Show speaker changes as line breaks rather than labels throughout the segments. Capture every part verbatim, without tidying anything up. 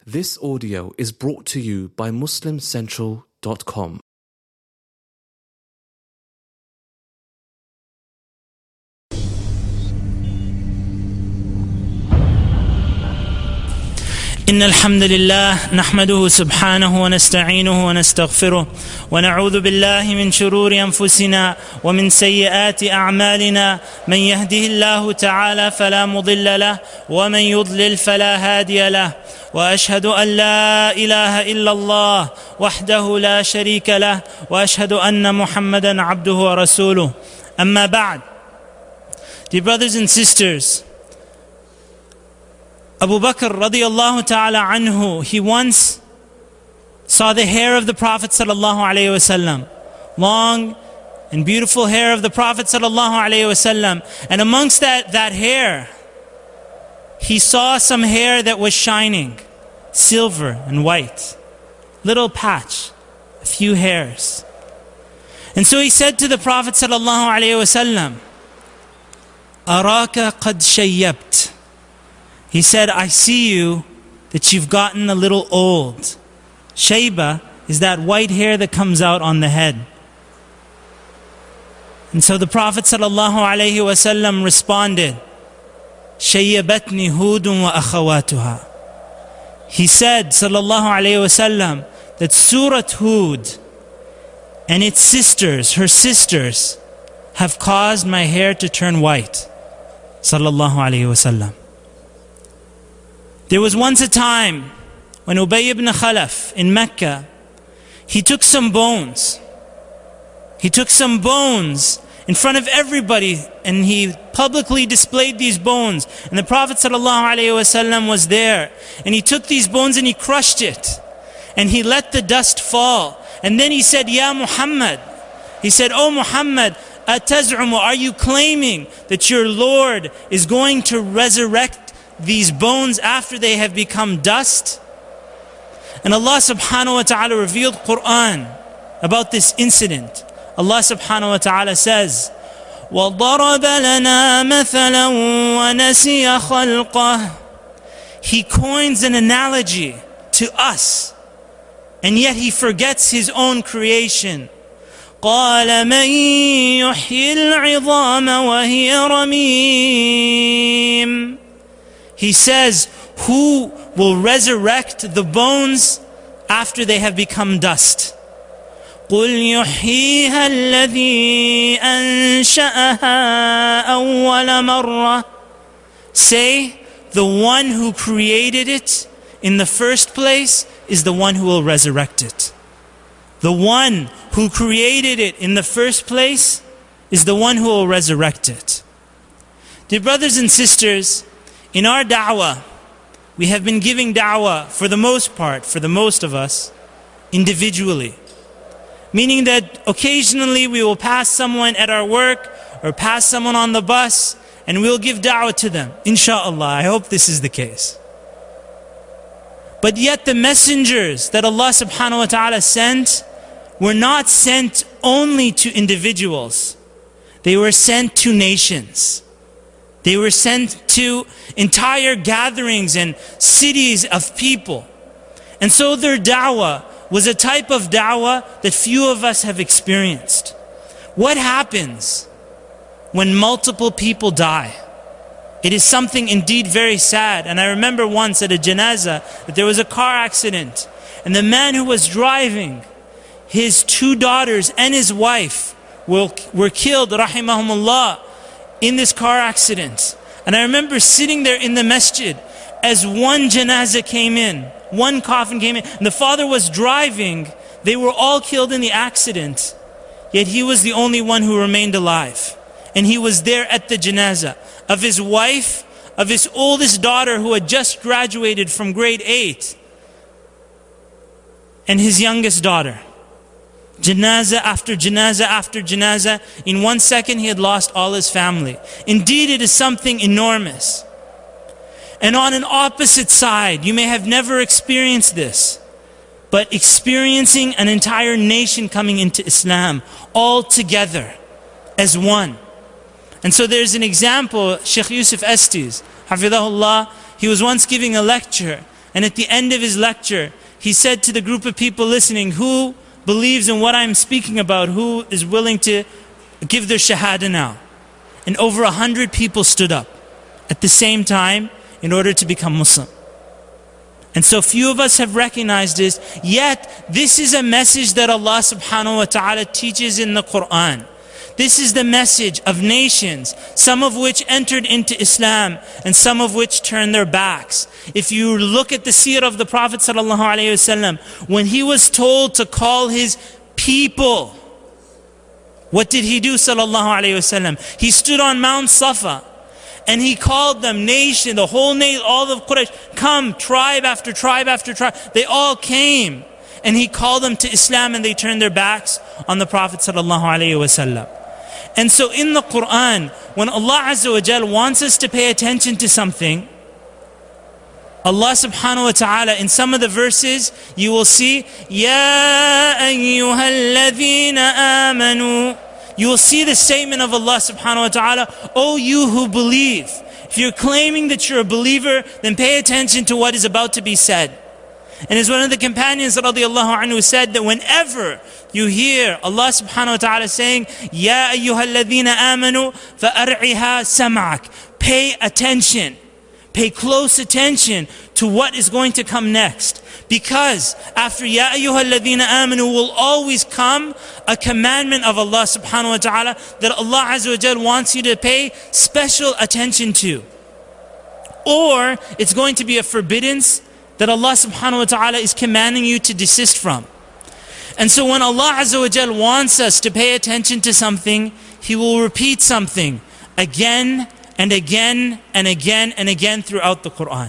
This audio is brought to you by Muslim Central dot com.
إن الحمد لله نحمده سبحانه ونستعينه ونستغفره ونعوذ بالله من شرور أنفسنا ومن سيئات أعمالنا من يهده الله تعالى فلا مضل له ومن يضلل فلا هادي له وأشهد أن لا إله إلا الله وحده لا شريك له وأشهد أن محمدا عبده ورسوله أما بعد. Dear brothers and sisters, Abu Bakr radiallahu ta'ala anhu, he once saw the hair of the Prophet sallallahu alayhi wasallam, long and beautiful hair of the Prophet sallallahu alayhi wasallam, and amongst that, that hair, he saw some hair that was shining, silver and white, little patch, a few hairs. And so he said to the Prophet sallallahu alayhi wasallam, "Araka qad shayyabt." He said, I see you that you've gotten a little old. Shayba is that white hair that comes out on the head. And so the Prophet ﷺ responded, Shayyabatni Hudun wa akhawatuha. He said, sallallahu alayhi wasallam, that Surat Hud and its sisters, her sisters, have caused my hair to turn white. Sallallahu alayhi wasallam. There was once a time when Ubay ibn Khalaf in Mecca, he took some bones. He took some bones in front of everybody and he publicly displayed these bones. And the Prophet ﷺ was there. And he took these bones and he crushed it. And he let the dust fall. And then he said, Ya Muhammad. He said, Oh Muhammad, ataz'umu, are you claiming that your Lord is going to resurrect these bones after they have become dust? And Allah subhanahu wa ta'ala revealed Quran about this incident. Allah subhanahu wa ta'ala says, وَضَرَبَ لَنَا مَثَلًا وَنَسِيَ خَلْقَهُ. He coins an analogy to us, and yet he forgets his own creation. قَالَ مَن يُحْيِي الْعِظَامَ وَهِيَ رَمِيمٌ. He says, who will resurrect the bones after they have become dust? قُلْ يُحْيِيهَا الَّذِي أَنشَأَهَا أَوَّلَ مَرَّةٍ. Say, the one who created it in the first place is the one who will resurrect it. The one who created it in the first place is the one who will resurrect it. Dear brothers and sisters, in our da'wah, we have been giving da'wah for the most part, for the most of us, individually. Meaning that occasionally we will pass someone at our work or pass someone on the bus and we'll give da'wah to them. Insha'Allah, I hope this is the case. But yet the messengers that Allah subhanahu wa ta'ala sent were not sent only to individuals. They were sent to nations. They were sent to entire gatherings and cities of people. And so their da'wah was a type of da'wah that few of us have experienced. What happens when multiple people die? It is something indeed very sad. And I remember once at a janazah that there was a car accident. And the man who was driving, his two daughters and his wife were, were killed, rahimahumullah, in this car accident. And I remember sitting there in the masjid as one janazah came in, one coffin came in, and the father was driving. They were all killed in the accident, yet he was the only one who remained alive. And he was there at the janazah of his wife, of his oldest daughter who had just graduated from grade eight, and his youngest daughter. Janazah after janazah after janazah. In one second he had lost all his family. Indeed, it is something enormous. And on an opposite side, you may have never experienced this, but experiencing an entire nation coming into Islam all together as one. And so there's an example, Sheikh Yusuf Estes, Hafidahullah, he was once giving a lecture, And at the end of his lecture, he said to the group of people listening, who believes in what I'm speaking about, who is willing to give their shahada now? And over a hundred people stood up at the same time in order to become Muslim. And so few of us have recognized this, yet this is a message that Allah subhanahu wa ta'ala teaches in the Quran. This is the message of nations, some of which entered into Islam and some of which turned their backs. If you look at the seerah of the Prophet sallallahu alaihi wasallam, when he was told to call his people, what did he do sallallahu alaihi wasallam? He stood on Mount Safa and he called them, nation, the whole nation, all of Quraysh, come, tribe after tribe after tribe. They all came. And he called them to Islam and they turned their backs on the Prophet sallallahu alaihi wasallam. And so in the Quran, when Allah Azza wa Jal wants us to pay attention to something, Allah subhanahu wa ta'ala, in some of the verses, you will see, Ya ayyuhalladhina amanu. You will see the statement of Allah subhanahu wa ta'ala, O you who believe. If you're claiming that you're a believer, then pay attention to what is about to be said. And as one of the companions radiallahu anhu said, that whenever you hear Allah subhanahu wa ta'ala saying, Ya ayyuhalladhina amanu fa'ar'iha sam'ak, pay attention, pay close attention to what is going to come next. Because after Ya ayyuhalladhina amanu will always come a commandment of Allah subhanahu wa ta'ala that Allah azza wa jal wants you to pay special attention to. Or it's going to be a forbiddance that Allah subhanahu wa ta'ala is commanding you to desist from. And so when Allah azza wa jal wants us to pay attention to something, He will repeat something again and again and again and again throughout the Quran.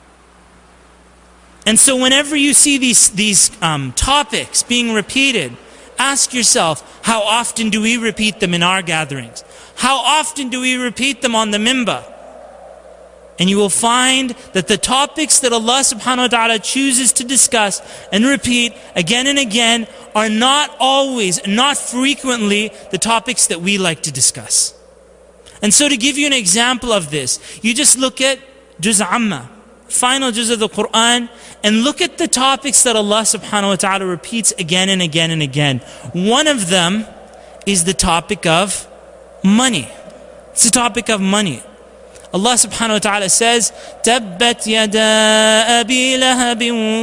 And so whenever you see these, these um, topics being repeated, ask yourself, how often do we repeat them in our gatherings? How often do we repeat them on the minbar? And you will find that the topics that Allah subhanahu wa ta'ala chooses to discuss and repeat again and again are not always, not frequently, the topics that we like to discuss. And so to give you an example of this, you just look at Juz Amma, final Juz of the Quran, and look at the topics that Allah subhanahu wa ta'ala repeats again and again and again. One of them is the topic of money. It's the topic of money. Allah subhanahu wa ta'ala says, تَبَّتْ يَدَا أَبِي لَهَبٍ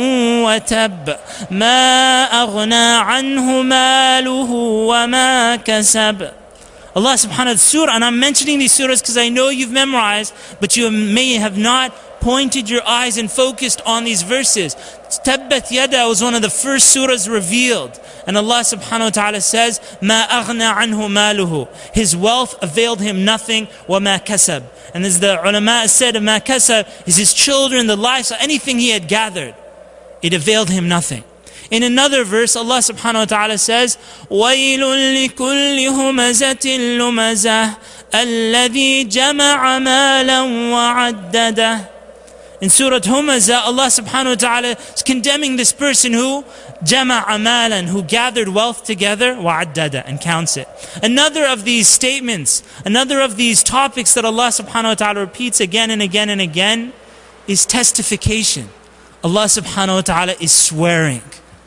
وَتَبَّ مَا أَغْنَى عَنْهُ مَالُهُ وَمَا كَسَبَ. Allah subhanahu wa ta'ala, surah, and I'm mentioning these surahs because I know you've memorized, but you may have not pointed your eyes and focused on these verses. Tabbat Yada was one of the first surahs revealed. And Allah subhanahu wa ta'ala says, مَا أَغْنَى عَنْهُ مَالُهُ. His wealth availed him nothing, وَمَا كَسَبْ. And as the ulama said, مَا كَسَبْ is his children, the lives, anything he had gathered. It availed him nothing. In another verse, Allah subhanahu wa ta'ala says, وَيْلٌ لِكُلِّ هُمَزَةٍ لُمَزَةٍ الَّذِي جَمَعَ مَالًا وَعَدَّدَهُ. In Surah Humazah, Allah subhanahu wa ta'ala is condemning this person who jama'a malan, who gathered wealth together, wa'addada, and counts it. Another of these statements, another of these topics that Allah subhanahu wa ta'ala repeats again and again and again is testification. Allah subhanahu wa ta'ala is swearing.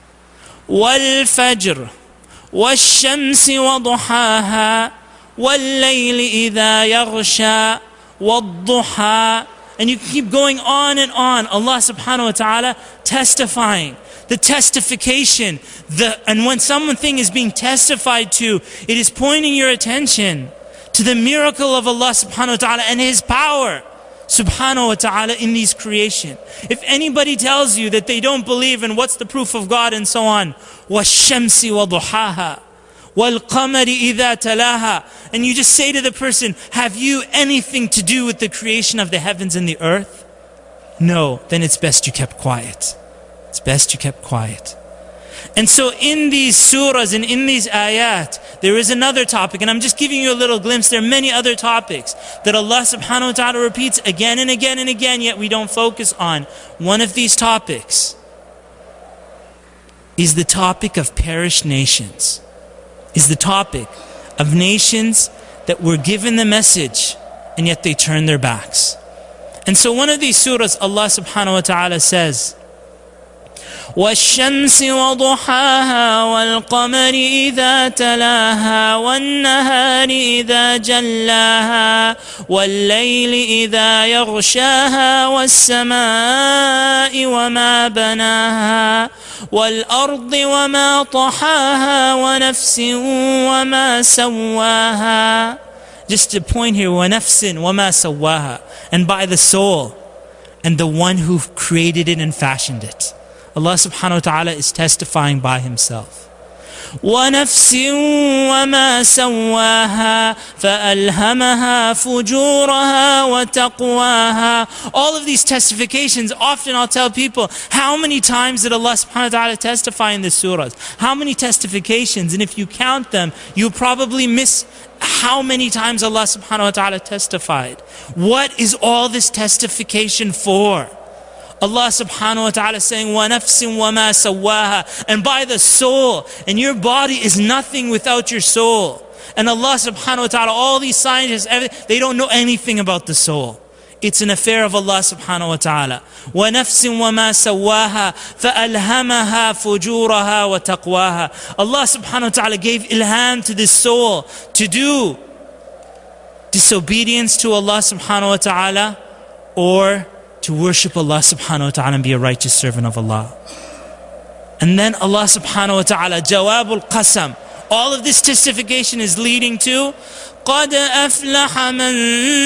وَالْفَجْرِ وَالشَّمْسِ وَضُحَاهَا وَاللَّيْلِ إِذَا يَغْشَى وَالضُّحَى. And you keep going on and on. Allah subhanahu wa ta'ala testifying. The testification. The, and when something is being testified to, it is pointing your attention to the miracle of Allah subhanahu wa ta'ala and His power subhanahu wa ta'ala in these creation. If anybody tells you that they don't believe in what's the proof of God and so on, وَالشَّمْسِ وَضُحَاهَا وَالْقَمَرِ إِذَا تَلَاهَا. And you just say to the person, have you anything to do with the creation of the heavens and the earth? No, then it's best you kept quiet. It's best you kept quiet. And so in these surahs and in these ayat, there is another topic, and I'm just giving you a little glimpse. There are many other topics that Allah subhanahu wa ta'ala repeats again and again and again, yet we don't focus on. One of these topics is the topic of perished nations. Is the topic of nations that were given the message and yet they turned their backs. And so one of these surahs, Allah subhanahu wa ta'ala says, وَالشَّمْسِ وَضُحَاهَا وَالْقَمَرِ إِذَا تَلَاهَا وَالنَّهَارِ إِذَا جَلَّاهَا وَاللَّيْلِ إِذَا يَغْشَاهَا وَالسَّمَاءِ وَمَا بَنَاهَا وَالْأَرْضِ وَمَا طَحَاهَا وَنَفْسٍ وَمَا سَوَّاهَا. Just to point here, وَنَفْسٍ وَمَا سَوَّاهَا, and by the soul and the one who created it and fashioned it. Allah subhanahu wa ta'ala is testifying by Himself. وَنَفْسٍ وَمَا سَوَّاهَا فَأَلْهَمَهَا فُجُورَهَا وَتَقْوَاهَا. All of these testifications, often I'll tell people, how many times did Allah subhanahu wa ta'ala testify in the surahs? How many testifications? And if you count them, you probably miss how many times Allah subhanahu wa ta'ala testified. What is all this testification for? Allah subhanahu wa ta'ala saying, وَنَفْسٍ وَمَا سَوَّاهَا, and by the soul, and your body is nothing without your soul. And Allah subhanahu wa ta'ala, all these scientists, they don't know anything about the soul. It's an affair of Allah subhanahu wa ta'ala. وَنَفْسٍ وَمَا سَوَّاهَا فَأَلْهَمَهَا فُجُورَهَا وَتَقْوَاهَا. Allah subhanahu wa ta'ala gave ilham to this soul to do disobedience to Allah subhanahu wa ta'ala, or to worship Allah subhanahu wa ta'ala and be a righteous servant of Allah. And then Allah subhanahu wa ta'ala, Jawabul Qasam. All of this testification is leading to قَدْ أَفْلَحَ مَنْ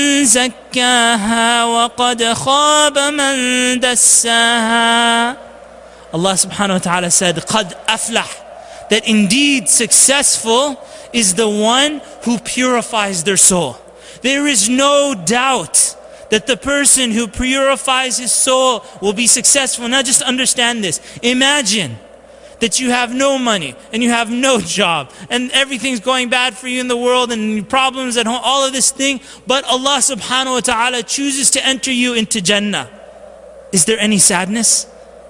زَكَّاهَا وَقَدْ خَابَ مَنْ دَسَّاهَا. Allah subhanahu wa ta'ala said, قَدْ أَفْلَحَ, that indeed successful is the one who purifies their soul. There is no doubt that the person who purifies his soul will be successful. Now just understand this. Imagine that you have no money and you have no job and everything's going bad for you in the world and problems at home, all of this thing, but Allah subhanahu wa ta'ala chooses to enter you into Jannah. Is there any sadness?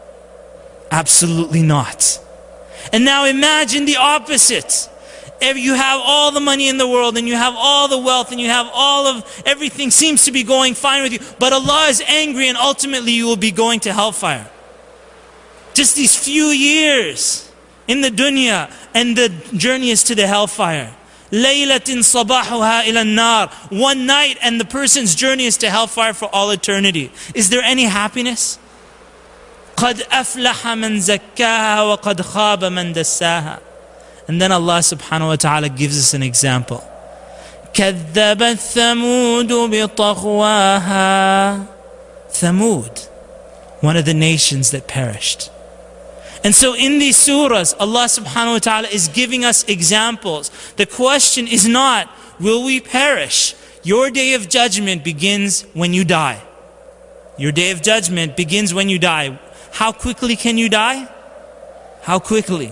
Absolutely not. And now imagine the opposite. You have all the money in the world and you have all the wealth and you have all of everything seems to be going fine with you, but Allah is angry and ultimately you will be going to hellfire. Just these few years in the dunya and the journey is to the hellfire. Laylatin sabahuha ila nar. One night and the person's journey is to hellfire for all eternity. Is there any happiness? قَدْ أَفْلَحَ مَنْ زَكَّاهَا وَقَدْ خَابَ مَنْ دَسَّاهَا. And then Allah subhanahu wa ta'ala gives us an example. كَذَّبَتْ ثَمُودُ بِطَغْوَاهَا. Thamud, one of the nations that perished. And so in these surahs, Allah subhanahu wa ta'ala is giving us examples. The question is not, will we perish? Your day of judgment begins when you die. Your day of judgment begins when you die. How quickly can you die? How quickly?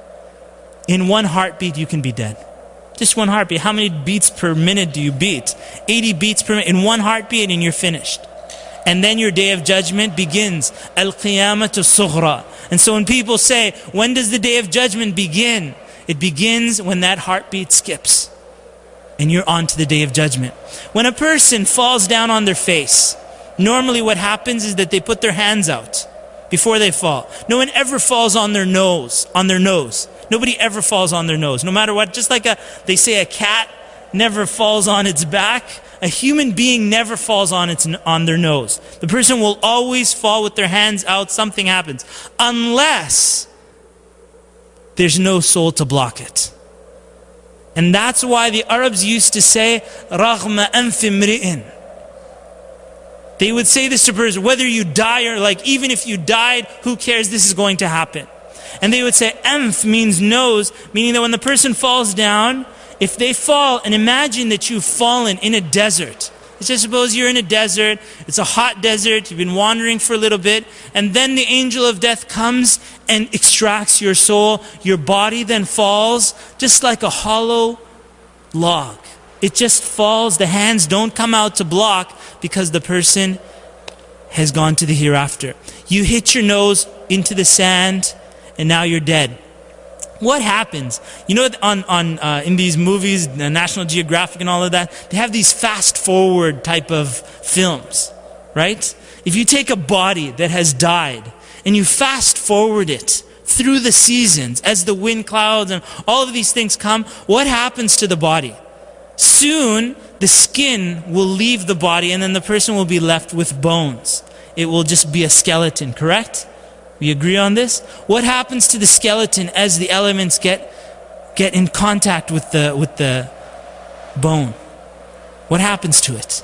In one heartbeat you can be dead. Just one heartbeat. How many beats per minute do you beat? eighty beats per minute. In one heartbeat and you're finished. And then your day of judgment begins. Al-Qiyamatu Sughra. And so when people say, when does the day of judgment begin? It begins when that heartbeat skips. And you're on to the day of judgment. When a person falls down on their face, normally what happens is that they put their hands out before they fall. No one ever falls on their nose, on their nose. Nobody ever falls on their nose, no matter what. Just like a, they say a cat never falls on its back, a human being never falls on its on their nose. The person will always fall with their hands out, something happens. Unless there's no soul to block it. And that's why the Arabs used to say, رَغْمَ أَنْفِ امْرِئٍ. They would say this to person, whether you die or like, even if you died, who cares, this is going to happen. And they would say, anf means nose, meaning that when the person falls down, if they fall, and imagine that you've fallen in a desert. Let's just suppose you're in a desert, it's a hot desert, you've been wandering for a little bit, and then the angel of death comes and extracts your soul. Your body then falls just like a hollow log. It just falls, the hands don't come out to block because the person has gone to the hereafter. You hit your nose into the sand, and now you're dead. What happens? You know, on on uh, in these movies, the National Geographic and all of that, they have these fast forward type of films. right? If you take a body that has died and you fast forward it through the seasons as the wind clouds and all of these things come, what happens to the body? Soon the skin will leave the body and then the person will be left with bones. It will just be a skeleton, correct? We agree on this? What happens to the skeleton as the elements get get in contact with the with the bone? What happens to it?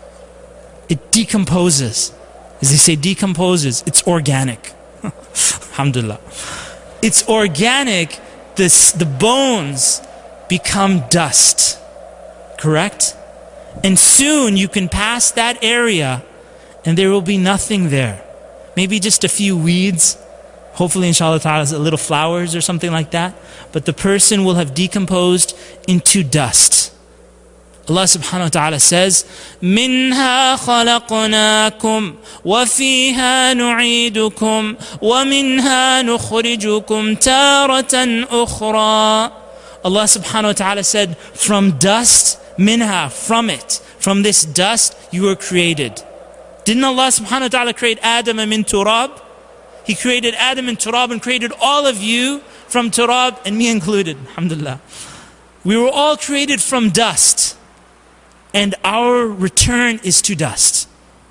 It decomposes. As they say, decomposes. It's organic. Alhamdulillah. It's organic. This, the bones become dust. Correct? And soon you can pass that area and there will be nothing there. Maybe just a few weeds. Hopefully, inshallah ta'ala, a little flowers or something like that. But the person will have decomposed into dust. Allah subhanahu wa ta'ala says, مِنْهَا خَلَقْنَاكُمْ وَفِيهَا نُعِيدُكُمْ وَمِنْهَا نُخْرِجُكُمْ تَارَةً أُخْرَى. Allah subhanahu wa ta'ala said, from dust, minha, from it, from this dust you were created. Didn't Allah subhanahu wa ta'ala create Adam min turab? He created Adam and turab and created all of you from turab, and me included, alhamdulillah. We were all created from dust. And our return is to dust.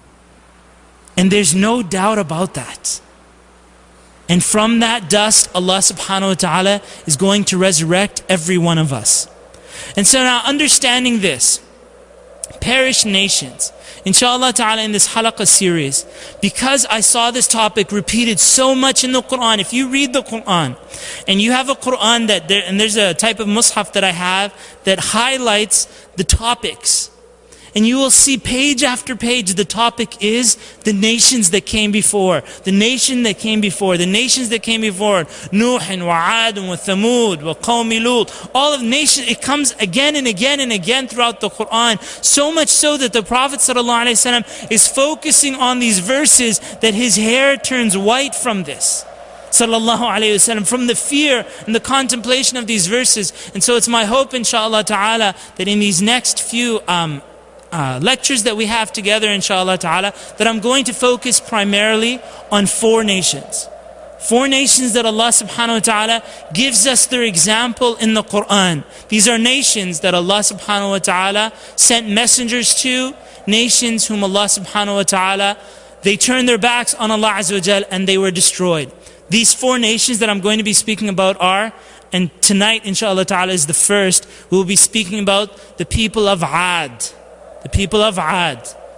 And there's no doubt about that. And from that dust, Allah subhanahu wa ta'ala is going to resurrect every one of us. And so now understanding this, perished nations, inshallah ta'ala in this halaqah series, because I saw this topic repeated so much in the Quran, if you read the Quran, and you have a Quran that, there, and there's a type of mushaf that I have that highlights the topics, and you will see page after page the topic is the nations that came before, the nation that came before, the nations that came before, Nuh and Wa'ad and Thamud, wa Qawmi Lut, all of nations, it comes again and again and again throughout the Quran, so much so that the Prophet ﷺ is focusing on these verses that his hair turns white from this. Sallallahu alayhi wasallam, from the fear and the contemplation of these verses. And so it's my hope, inshallah ta'ala, that in these next few um, Uh, lectures that we have together, inshallah ta'ala, that I'm going to focus primarily on four nations. Four nations that Allah subhanahu wa ta'ala gives us their example in the Quran. These are nations that Allah subhanahu wa ta'ala sent messengers to, nations whom Allah subhanahu wa ta'ala, they turned their backs on Allah azza wa jal and they were destroyed. These four nations that I'm going to be speaking about are, and tonight inshallah ta'ala is the first, we will be speaking about the people of Ad. The people of Ad.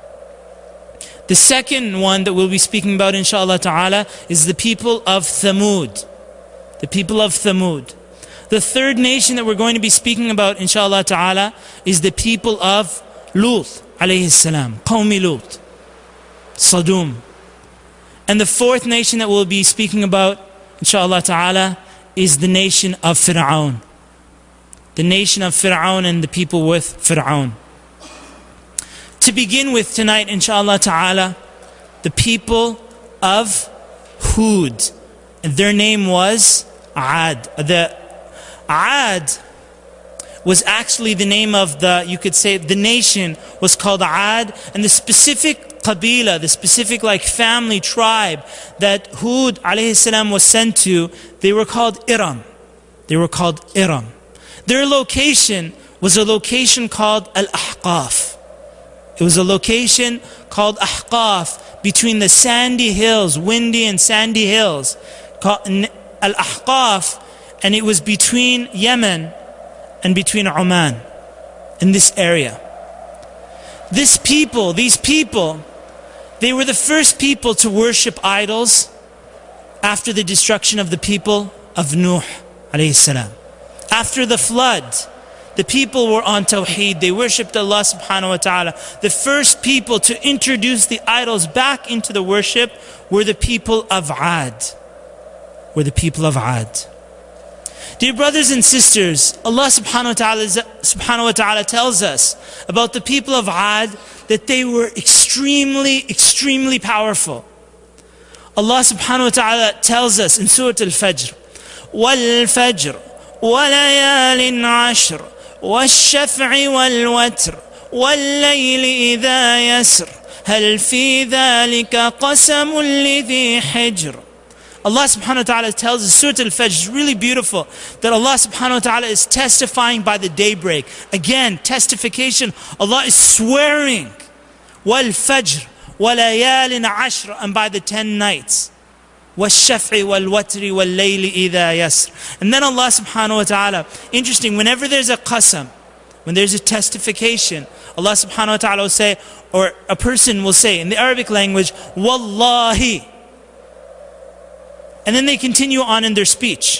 The second one that we'll be speaking about inshallah ta'ala is the people of Thamud. The people of Thamud. The third nation that we're going to be speaking about inshallah ta'ala is the people of Lut alayhi salam. Qawmi Lut. Sadum. And the fourth nation that we'll be speaking about inshallah ta'ala is the nation of Fir'aun. The nation of Fir'aun and the people with Fir'aun. To begin with tonight, inshallah ta'ala, the people of Hud. Their name was Ad. The Ad was actually the name of the, you could say, the nation was called Ad, and the specific qabila, the specific like family, tribe that Hud alayhi salam was sent to, they were called Iram. They were called Iram. Their location was a location called Al-Ahqaf. It was a location called Ahqaf, between the sandy hills, windy and sandy hills, called Al-Ahqaf, and it was between Yemen and between Oman, in this area. This people, these people, they were the first people to worship idols after the destruction of the people of Nuh alayhi salam. After the flood, the people were on Tawheed. They worshipped Allah subhanahu wa ta'ala. The first people to introduce the idols back into the worship were the people of Ad. Were the people of Ad. Dear brothers and sisters, Allah subhanahu wa ta'ala, subhanahu wa ta'ala tells us about the people of Ad that they were extremely, extremely powerful. Allah subhanahu wa ta'ala tells us in Surah Al-Fajr, وَالْفَجْرِ وَلَيَالٍ عَشْرٍ وَالشَّفْعِ وَالْوَتْرِ وَاللَّيْلِ إِذَا يَسْرٍ هل في ذلك قسم لذي حجر. Allah subhanahu wa ta'ala tells us, Surah Al-Fajr is really beautiful, that Allah subhanahu wa ta'ala is testifying by the daybreak. Again, testification, Allah is swearing. وَالْفَجْرِ وَلَيَالٍ عَشْرٍ, and by the ten nights. وَالشَّفْعِ وَالْوَتْرِ وَاللَّيْلِ إِذَا يَسْرٍ. And then Allah subhanahu wa ta'ala, interesting, whenever there's a qasam, when there's a testification, Allah subhanahu wa ta'ala will say, or a person will say in the Arabic language, Wallahi. And then they continue on in their speech.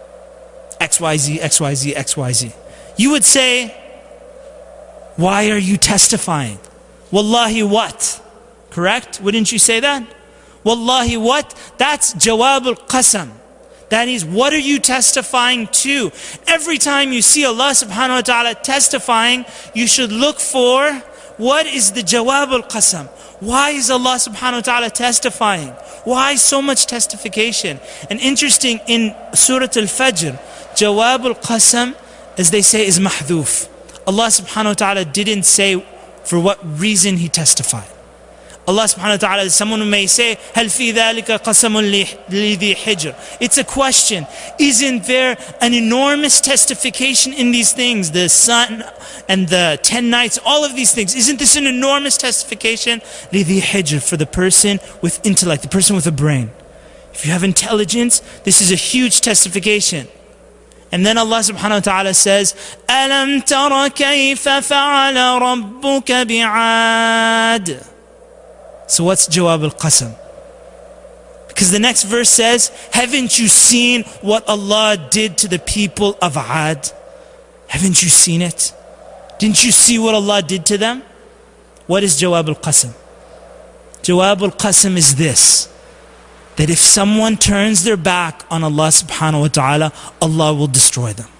X Y Z, X Y Z, X Y Z. You would say, why are you testifying? Wallahi what? Correct? Wouldn't you say that? Wallahi what? That's jawab al-qasam. That is, what are you testifying to? Every time you see Allah subhanahu wa ta'ala testifying, you should look for, what is the jawab al-qasam? Why is Allah subhanahu wa ta'ala testifying? Why so much testification? And interesting, in Surah Al-Fajr, jawab al-qasam, as they say, is mahdhuf. Allah subhanahu wa ta'ala didn't say for what reason He testified. Allah subhanahu wa ta'ala, someone may say, هَلْ فِي ذَلِكَ قَسَمٌ لِذِي حِجْرٍ. It's a question. Isn't there an enormous testification in these things? The sun and the ten nights, all of these things. Isn't this an enormous testification? لِذِي حِجْرٍ, for the person with intellect, the person with a brain. If you have intelligence, this is a huge testification. And then Allah subhanahu wa ta'ala says, أَلَمْ تَرَ كَيْفَ فَعَلَ رَبُّكَ بِعَادٍ. So what's jawab al-qasam? Because the next verse says, haven't you seen what Allah did to the people of Ad? Haven't you seen it? Didn't you see what Allah did to them? What is jawab al-qasam? Jawab al-qasam is this, that if someone turns their back on Allah subhanahu wa ta'ala, Allah will destroy them.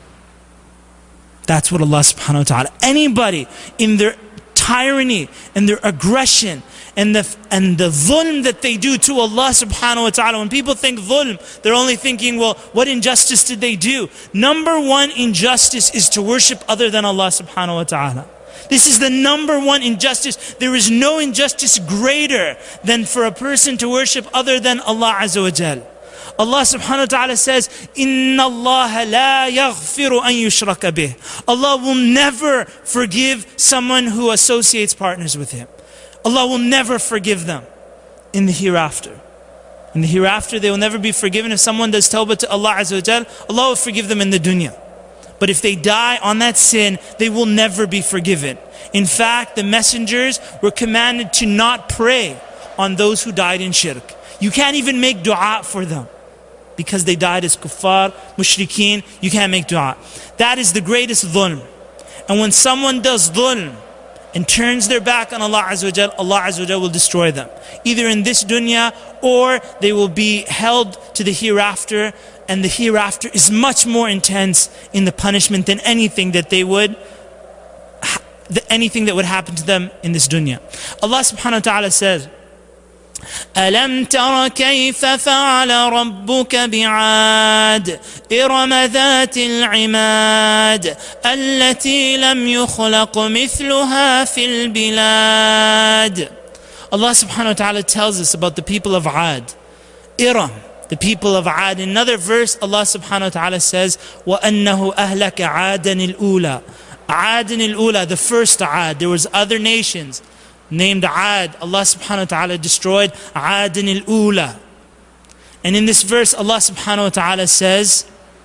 That's what Allah subhanahu wa ta'ala, anybody in their tyranny and their aggression and the and the dhulm that they do to Allah subhanahu wa ta'ala. When people think dhulm, they're only thinking, well, what injustice did they do? Number one injustice is to worship other than Allah subhanahu wa ta'ala. This is the number one injustice. There is no injustice greater than for a person to worship other than Allah Azza wa Jal. Allah subhanahu wa ta'ala says, Inna Allah la yaghfiru an yushraka bih. Allah will never forgive someone who associates partners with Him. Allah will never forgive them in the hereafter. In the hereafter, they will never be forgiven. If someone does tawbah to Allah Azza wa Jal, Allah will forgive them in the dunya. But if they die on that sin, they will never be forgiven. In fact, the messengers were commanded to not pray on those who died in shirk. You can't even make dua for them, because they died as kuffar, mushrikeen. You can't make dua. That is the greatest dhulm. And when someone does dhulm and turns their back on Allah Azza wa Jal, Allah Azza wa Jal will destroy them, either in this dunya or they will be held to the hereafter. And the hereafter is much more intense in the punishment than anything that they would anything that would happen to them in this dunya. Allah subhanahu wa ta'ala says, أَلَمْ تَرَ كَيْفَ فَعَلَ رَبُّكَ بِعَادٍ إِرَمَ ذَاتِ الْعِمَادِ الَّتِي لَمْ يُخْلَقْ مِثْلُهَا فِي الْبِلَادِ. Allah subhanahu wa ta'ala tells us about the people of Ad. Iram, the people of Ad. In another verse, Allah subhanahu wa ta'ala says, وَأَنَّهُ أَهْلَكَ عَادًا الْأُولَى. Adin al-Ula, the first Ad. There was other nations named Ad. Allah subhanahu wa ta'ala destroyed Adin al-Ula. And in this verse, Allah subhanahu wa ta'ala says,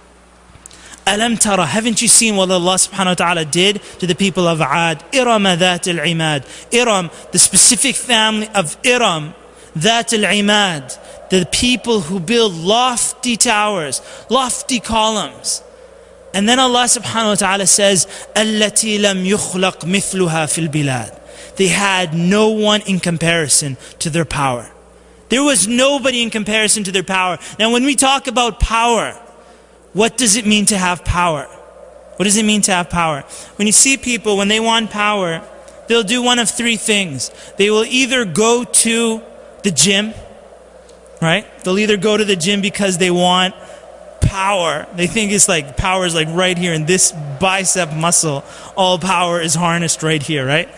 Alam tara, haven't you seen what Allah subhanahu wa ta'ala did to the people of Ad? Iram dhat al-imad. Iram, the specific family of Iram, dhat al-imad. The people who build lofty towers, lofty columns. And then Allah subhanahu wa ta'ala says, Allati lam yukhlaq mithluha fil bilad. They had no one in comparison to their power. There was nobody in comparison to their power. Now when we talk about power, what does it mean to have power? What does it mean to have power? When you see people, when they want power, they'll do one of three things. They will either go to the gym, right? They'll either go to the gym because they want power. They think it's like power is like right here in this bicep muscle. All power is harnessed right here, right?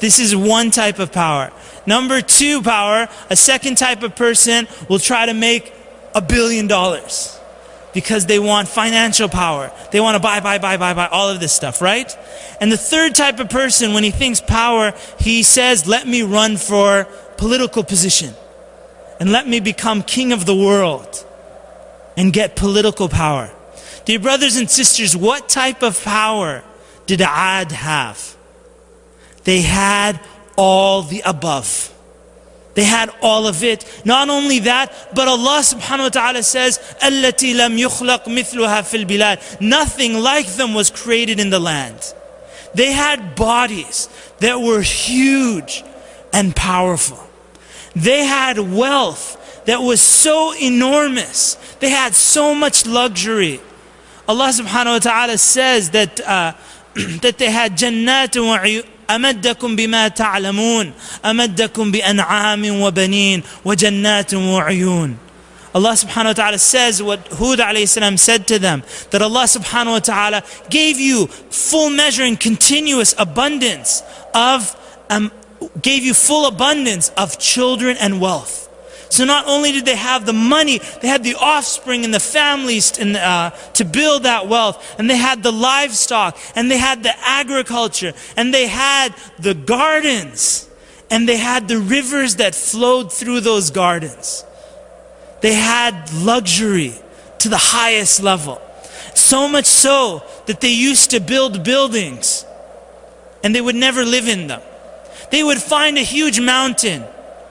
This is one type of power. Number two power, a second type of person will try to make a billion dollars because they want financial power. They want to buy, buy, buy, buy, buy, all of this stuff, right? And the third type of person, when he thinks power, he says, let me run for political position. And let me become king of the world and get political power. Dear brothers and sisters, what type of power did Ad have? They had all the above. They had all of it. Not only that, but Allah subhanahu wa ta'ala says, الَّتِي لَمْ يُخْلَقْ مِثْلُهَا فِي الْبِلَادِ. Nothing like them was created in the land. They had bodies that were huge and powerful. They had wealth that was so enormous. They had so much luxury. Allah subhanahu wa ta'ala says that uh, that they had jannat wa أمدكم بما تعلمون أمدكم بأنعام وبنين وجنات وعيون. Allah subhanahu wa ta'ala says what Hud alayhi salam said to them, that Allah subhanahu wa ta'ala gave you full measure and continuous abundance of, um, gave you full abundance of children and wealth. So not only did they have the money, they had the offspring and the families to, uh, to build that wealth. And they had the livestock, and they had the agriculture, and they had the gardens, and they had the rivers that flowed through those gardens. They had luxury to the highest level. So much so that they used to build buildings, and they would never live in them. They would find a huge mountain,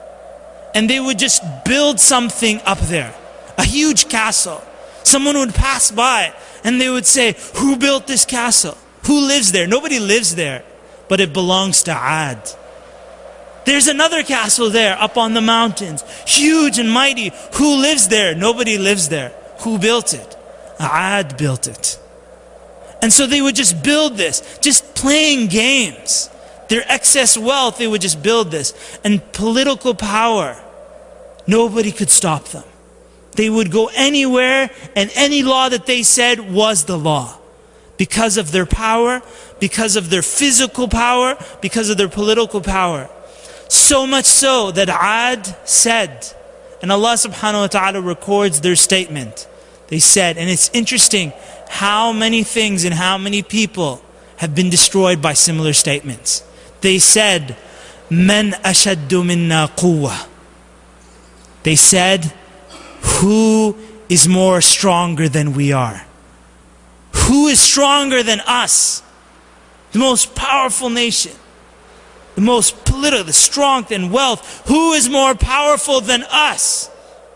and they would just build something up there. A huge castle. Someone would pass by and they would say, who built this castle? Who lives there? Nobody lives there, but it belongs to Ad. There's another castle there up on the mountains, huge and mighty. Who lives there? Nobody lives there. Who built it? Ad built it. And so they would just build this, just playing games. Their excess wealth, they would just build this. And political power, nobody could stop them. They would go anywhere, and any law that they said was the law. Because of their power, because of their physical power, because of their political power. So much so that Ad said, and Allah subhanahu wa ta'ala records their statement. They said, and it's interesting how many things and how many people have been destroyed by similar statements. They said, "Man ashaddu minna quwwa." They said, who is more stronger than we are? Who is stronger than us? The most powerful nation, the most political, the strength and wealth. Who is more powerful than us?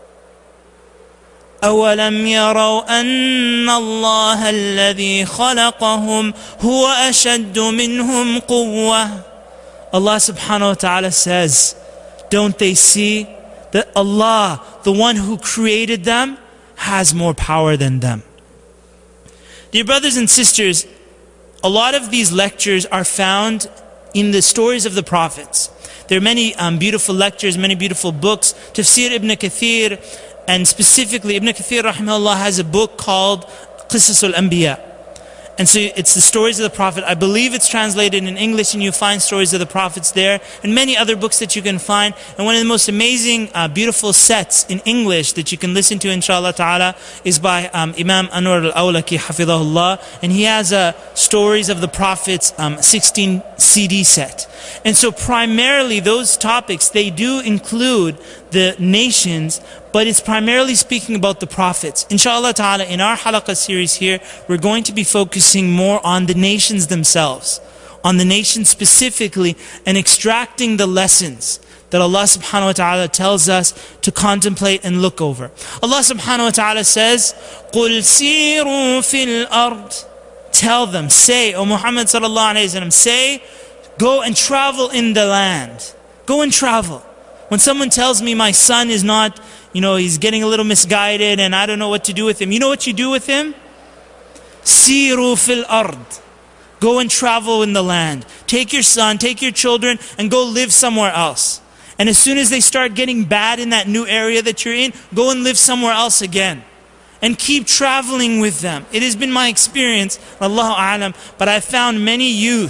أَوَلَمْ يَرَوْا أَنَّ اللَّهَ الَّذِي خَلَقَهُمْ هُوَ أَشَدُّ مِنْهُمْ قُوَّةً. Allah subhanahu wa ta'ala says, don't they see that Allah, the one who created them, has more power than them? Dear brothers and sisters, a lot of these lectures are found in the stories of the prophets. There are many um, beautiful lectures, many beautiful books. Tafsir Ibn Kathir, and specifically Ibn Kathir rahimahullah has a book called Qisas al-Anbiya. And so it's the stories of the Prophet. I believe it's translated in English, and you find stories of the Prophets there, and many other books that you can find. And one of the most amazing, uh, beautiful sets in English that you can listen to, inshallah ta'ala, is by um, Imam Anwar al-Awlaki, hafidhahullah. And he has uh, stories of the Prophets, um, sixteen C D set. And so primarily those topics, they do include the nations, but it's primarily speaking about the prophets. Inshallah ta'ala, in our halaqah series here, we're going to be focusing more on the nations themselves, on the nations specifically, and extracting the lessons that Allah subhanahu wa ta'ala tells us to contemplate and look over. Allah subhanahu wa ta'ala says, قُلْ سِيرُوا فِي الْأَرْضِ. Tell them, say, O Muhammad sallallahu alayhi wa sallam, say, go and travel in the land. Go and travel. When someone tells me my son is not, you know, he's getting a little misguided and I don't know what to do with him. You know what you do with him? Siru fil ard. Go and travel in the land. Take your son, take your children, and go live somewhere else. And as soon as they start getting bad in that new area that you're in, go and live somewhere else again. And keep traveling with them. It has been my experience, Allahu A'lam, but I found many youth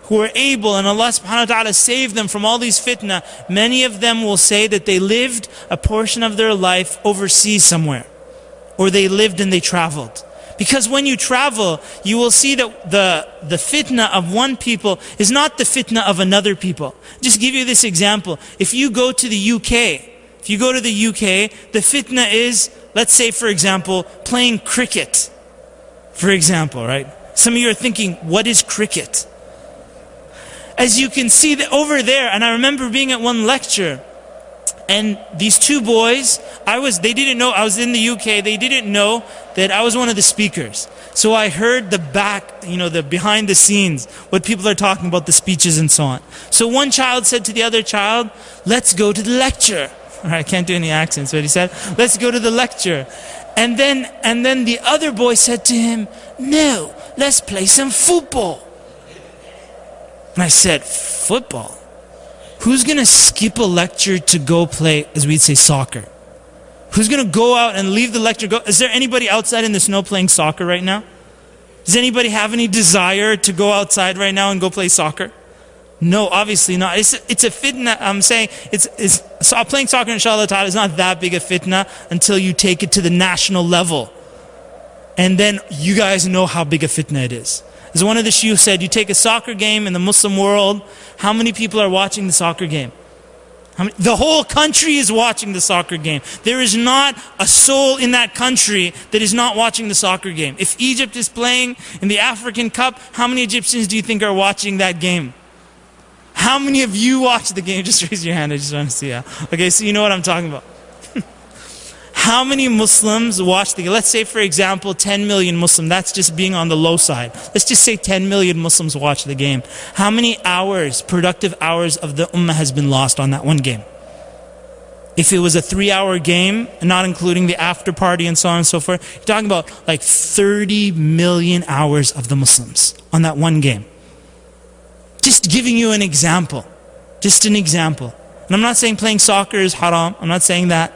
who are able, and Allah subhanahu wa ta'ala saved them from all these fitna, many of them will say that they lived a portion of their life overseas somewhere. Or they lived and they traveled. Because when you travel, you will see that the, the fitna of one people is not the fitna of another people. Just give you this example. If you go to the U K, if you go to the U K, the fitna is, let's say for example, playing cricket. For example, right? Some of you are thinking, what is cricket? As you can see that over there, and I remember being at one lecture, and these two boys, I was, they didn't know, I was in the U K, they didn't know that I was one of the speakers. So I heard the back, you know, the behind the scenes, what people are talking about, the speeches and so on. So one child said to the other child, let's go to the lecture. All right, I can't do any accents, but he said, let's go to the lecture. And then, and then the other boy said to him, no, let's play some football. And I said, football? Who's going to skip a lecture to go play, as we'd say, soccer? Who's going to go out and leave the lecture? Go? Is there anybody outside in the snow playing soccer right now? Does anybody have any desire to go outside right now and go play soccer? No, obviously not. It's, it's a fitna. I'm saying it's, it's so playing soccer, inshallah ta'ala, is not that big a fitna until you take it to the national level. And then you guys know how big a fitna it is. As one of the shuyukh said, you take a soccer game in the Muslim world, how many people are watching the soccer game? How many, the whole country is watching the soccer game. There is not a soul in that country that is not watching the soccer game. If Egypt is playing in the African Cup, how many Egyptians do you think are watching that game? How many of you watch the game? Just raise your hand, I just want to see. Yeah. Okay, so you know what I'm talking about. How many Muslims watch the game? Let's say, for example, ten million Muslims. That's just being on the low side. Let's just say ten million Muslims watch the game. How many hours, productive hours of the ummah has been lost on that one game? If it was a three-hour game, not including the after party and so on and so forth, you're talking about like thirty million hours of the Muslims on that one game. Just giving you an example. Just an example. And I'm not saying playing soccer is haram. I'm not saying that.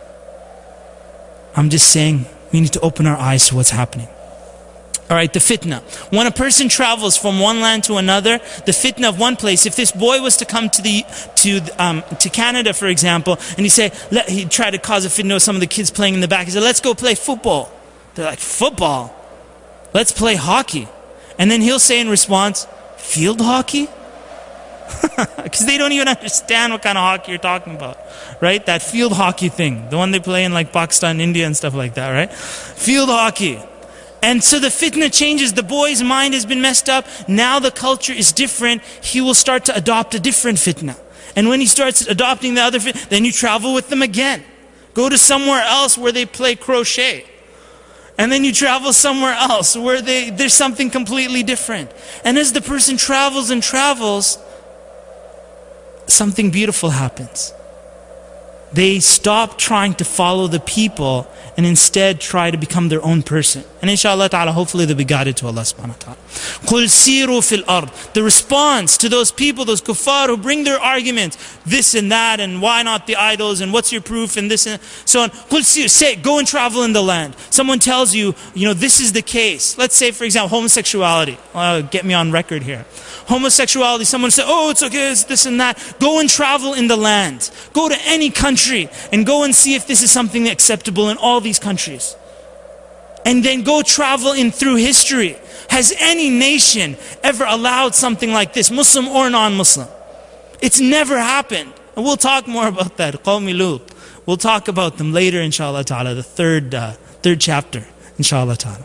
I'm just saying we need to open our eyes to what's happening. Alright, the fitna. When a person travels from one land to another, the fitna of one place, if this boy was to come to the to um, to Canada, for example, and he say, let, he tried to cause a fitna with some of the kids playing in the back. He said, let's go play football. They're like, football? Let's play hockey. And then he'll say in response, field hockey? Because they don't even understand what kind of hockey you're talking about, right? That field hockey thing, the one they play in like Pakistan, India and stuff like that, right? Field hockey. And so the fitna changes. The boy's mind has been messed up. Now the culture is different. He will start to adopt a different fitna. And when he starts adopting the other fitna, then you travel with them again. Go to somewhere else where they play crochet. And then you travel somewhere else where they, there's something completely different. And as the person travels and travels, something beautiful happens. They stop trying to follow the people and instead try to become their own person. And inshallah ta'ala, hopefully they'll be guided to Allah subhanahu wa ta'ala. قُلْ سِيرُوا فِي الْأَرْضِ. The response to those people, those kuffar who bring their arguments, this and that, and why not the idols, and what's your proof, and this and so on. قُلْ سِيرُوا, say, go and travel in the land. Someone tells you, you know, this is the case. Let's say, for example, homosexuality. Uh, get me on record here. Homosexuality, someone says, oh, it's okay, it's this and that. Go and travel in the land. Go to any country and go and see if this is something acceptable in all these countries. And then go travel in through history. Has any nation ever allowed something like this, Muslim or non-Muslim? It's never happened. And we'll talk more about that. Qawmi Lut. We'll talk about them later, inshallah ta'ala, the third, uh, third chapter, inshallah ta'ala.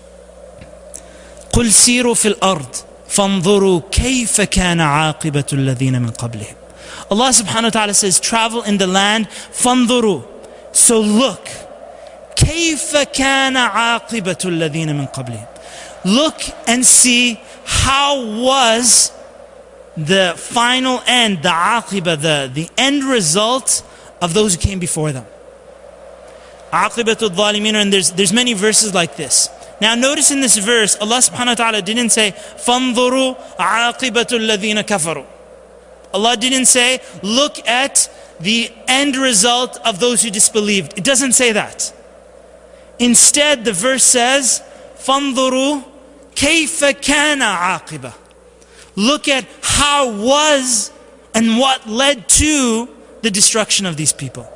قُلْ سِيرُوا فِي الْأَرْضِ فَانظُرُوا كَيْفَ كَانَ عَاقِبَةُ الَّذِينَ مِنْ قَبْلِهِمْ. Allah subhanahu wa ta'ala says, travel in the land, فَانظُرُوا. So look, كَيْفَ كَانَ عَاقِبَةُ الَّذِينَ مِنْ قَبْلِهِمْ. Look and see how was the final end, the aqibah, the, the end result of those who came before them. عَاقِبَةُ الظَّالِمِينَ, and there's, there's many verses like this. Now notice in this verse, Allah subhanahu wa ta'ala didn't say, فَانظُرُوا عَاقِبَةُ الَّذِينَ كَفَرُوا. Allah didn't say, look at the end result of those who disbelieved. It doesn't say that. Instead, the verse says, فَانظُرُوا كَيْفَ كَانَ عَاقِبَةً. look at how was and what led to the destruction of these people.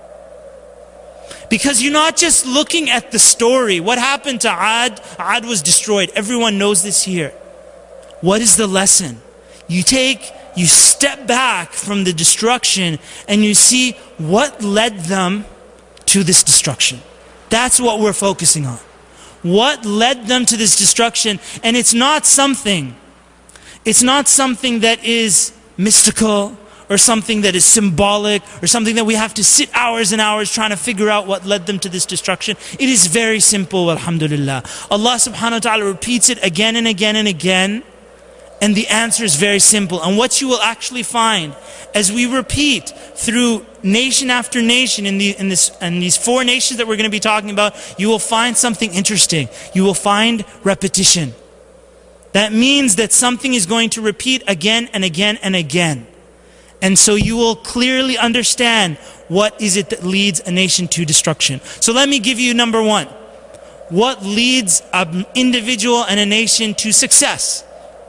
Because you're not just looking at the story. What happened to Ad? Ad was destroyed. Everyone knows this here. What is the lesson? You take, you step back from the destruction and you see what led them to this destruction. That's what we're focusing on. What led them to this destruction? And it's not something, it's not something that is mystical or something that is symbolic or something that we have to sit hours and hours trying to figure out what led them to this destruction. It is very simple, alhamdulillah. Allah subhanahu wa ta'ala repeats it again and again and again. And the answer is very simple. And what you will actually find as we repeat through nation after nation in, the, in, this, in these four nations that we're going to be talking about, you will find something interesting. You will find repetition. That means that something is going to repeat again and again and again. And so you will clearly understand what is it that leads a nation to destruction. So let me give you number one. What leads an individual and a nation to success?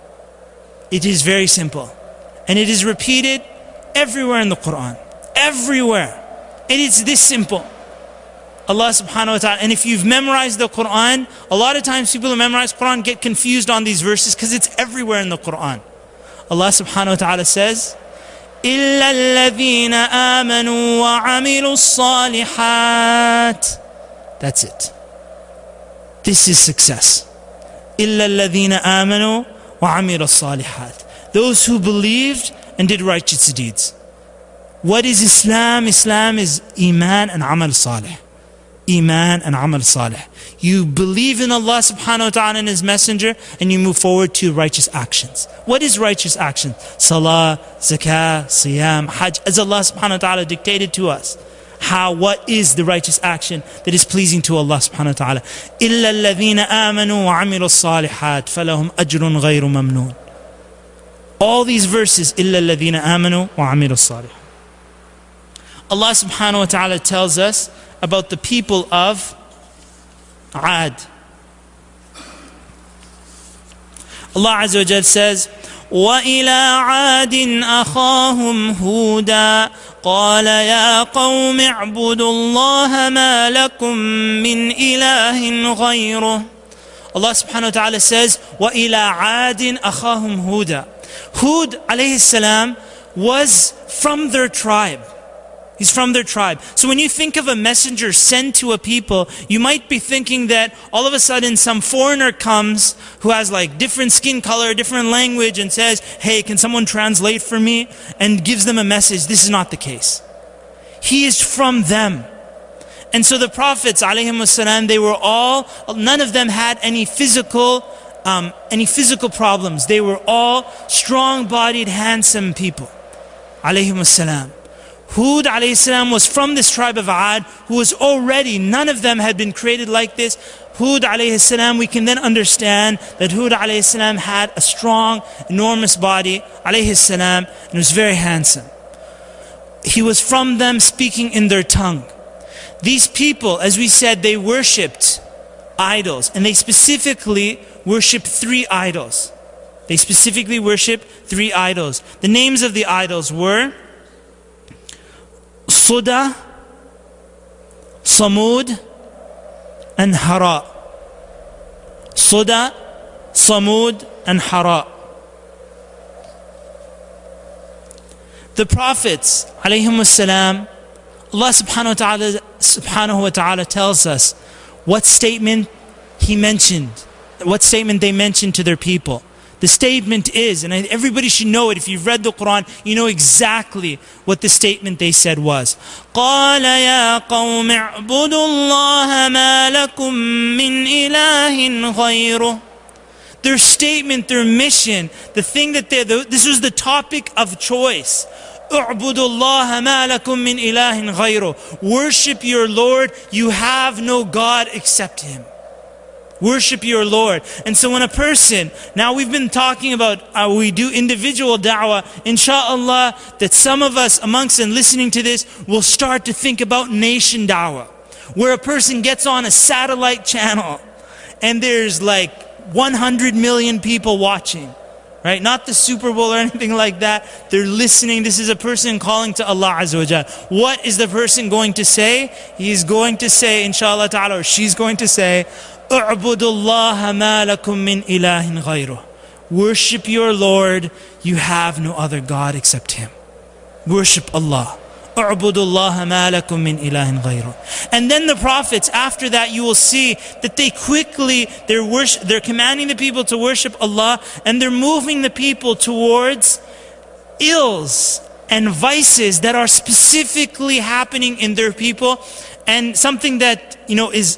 It is very simple. And it is repeated everywhere in the Quran. Everywhere. It is this simple. Allah subhanahu wa ta'ala. And if you've memorized the Quran, a lot of times people who memorize Quran get confused on these verses because it's everywhere in the Quran. Allah subhanahu wa ta'ala says, إِلَّا الَّذِينَ آمَنُوا وَعَمِلُوا الصَّالِحَاتِ. That's it. This is success. إِلَّا الَّذِينَ آمَنُوا وَعَمِلُوا الصَّالِحَاتِ. Those who believed and did righteous deeds. What is Islam? Islam is Iman and Amal Salih. Iman and Amal Salih. You believe in Allah subhanahu wa ta'ala and His Messenger and you move forward to righteous actions. What is righteous action? Salah, Zakah, Siyam, Hajj, as Allah subhanahu wa ta'ala dictated to us. How, what is the righteous action that is pleasing to Allah subhanahu wa ta'ala? إِلَّا الَّذِينَ آمَنُوا وَعَمِلُوا الصَّالِحَاتِ فَلَهُمْ أَجْرٌ غَيْرُ مَمْنُونَ. All these verses, إِلَّا الَّذِينَ آمَنُوا وَعَمِلُوا الصَّالِحَاتِ. Allah subhanahu wa ta'ala tells us about the people of Ad. Allah Azza wa Jal says, وَإِلَىٰ عَادٍ أَخَاهُمْ هُودًا قَالَ يَا قَوْمِ اعْبُدُوا اللَّهَ مَا لَكُمْ مِنْ إِلَٰهٍ غَيْرُهُ. Allah subhanahu wa ta'ala says, وَإِلَىٰ عَادٍ أَخَاهُمْ هُودًا. Hud alayhi salam was from their tribe. He's from their tribe. So when you think of a messenger sent to a people, you might be thinking that all of a sudden some foreigner comes who has like different skin color, different language and says, hey, can someone translate for me? And gives them a message. This is not the case. He is from them. And so the prophets, alayhimus salam, they were all, none of them had any physical, um, any physical problems. They were all strong-bodied, handsome people. Alayhimus salam. Hud alayhi salam was from this tribe of Ad, who was already, none of them had been created like this. Hud alayhi salam, we can then understand that Hud alayhi salam had a strong, enormous body, alayhi salam, and was very handsome. He was from them, speaking in their tongue. These people, as we said, they worshipped idols, and they specifically worshipped three idols. They specifically worshipped three idols. The names of the idols were Suda, Samud, and Hara. Suda, Samud, and Hara. The prophets, alayhimus salam, Allah subhanahu wa ta'ala, subhanahu wa ta'ala tells us what statement He mentioned, what statement they mentioned to their people. The statement is, and everybody should know it, if you've read the Quran, you know exactly what the statement they said was. قَالَ يَا قَوْمِ اعْبُدُوا اللَّهَ مَا لَكُمْ مِنْ إِلَٰهٍ غَيْرُهُ. Their statement, their mission, the thing that they, this was the topic of choice. اعْبُدُوا اللَّهَ مَا لَكُمْ مِنْ إِلَٰهٍ غَيْرُهُ. Worship your Lord, you have no God except Him. Worship your Lord. And so when a person, now we've been talking about, uh, we do individual da'wah, insha'Allah, that some of us amongst and listening to this will start to think about nation da'wah, where a person gets on a satellite channel and there's like one hundred million people watching. right? Not the Super Bowl or anything like that. They're listening. This is a person calling to Allah Azza wa Jal. What is the person going to say? He's going to say, inshallah ta'ala, or she's going to say, اعبدوا الله ما لكم من إله غيره. Worship your Lord. You have no other God except Him. Worship Allah. اعبدوا الله ما لكم من إله غيره. And then the prophets, after that you will see that they quickly, they're, worship, they're commanding the people to worship Allah, and they're moving the people towards ills and vices that are specifically happening in their people, and something that, you know, is,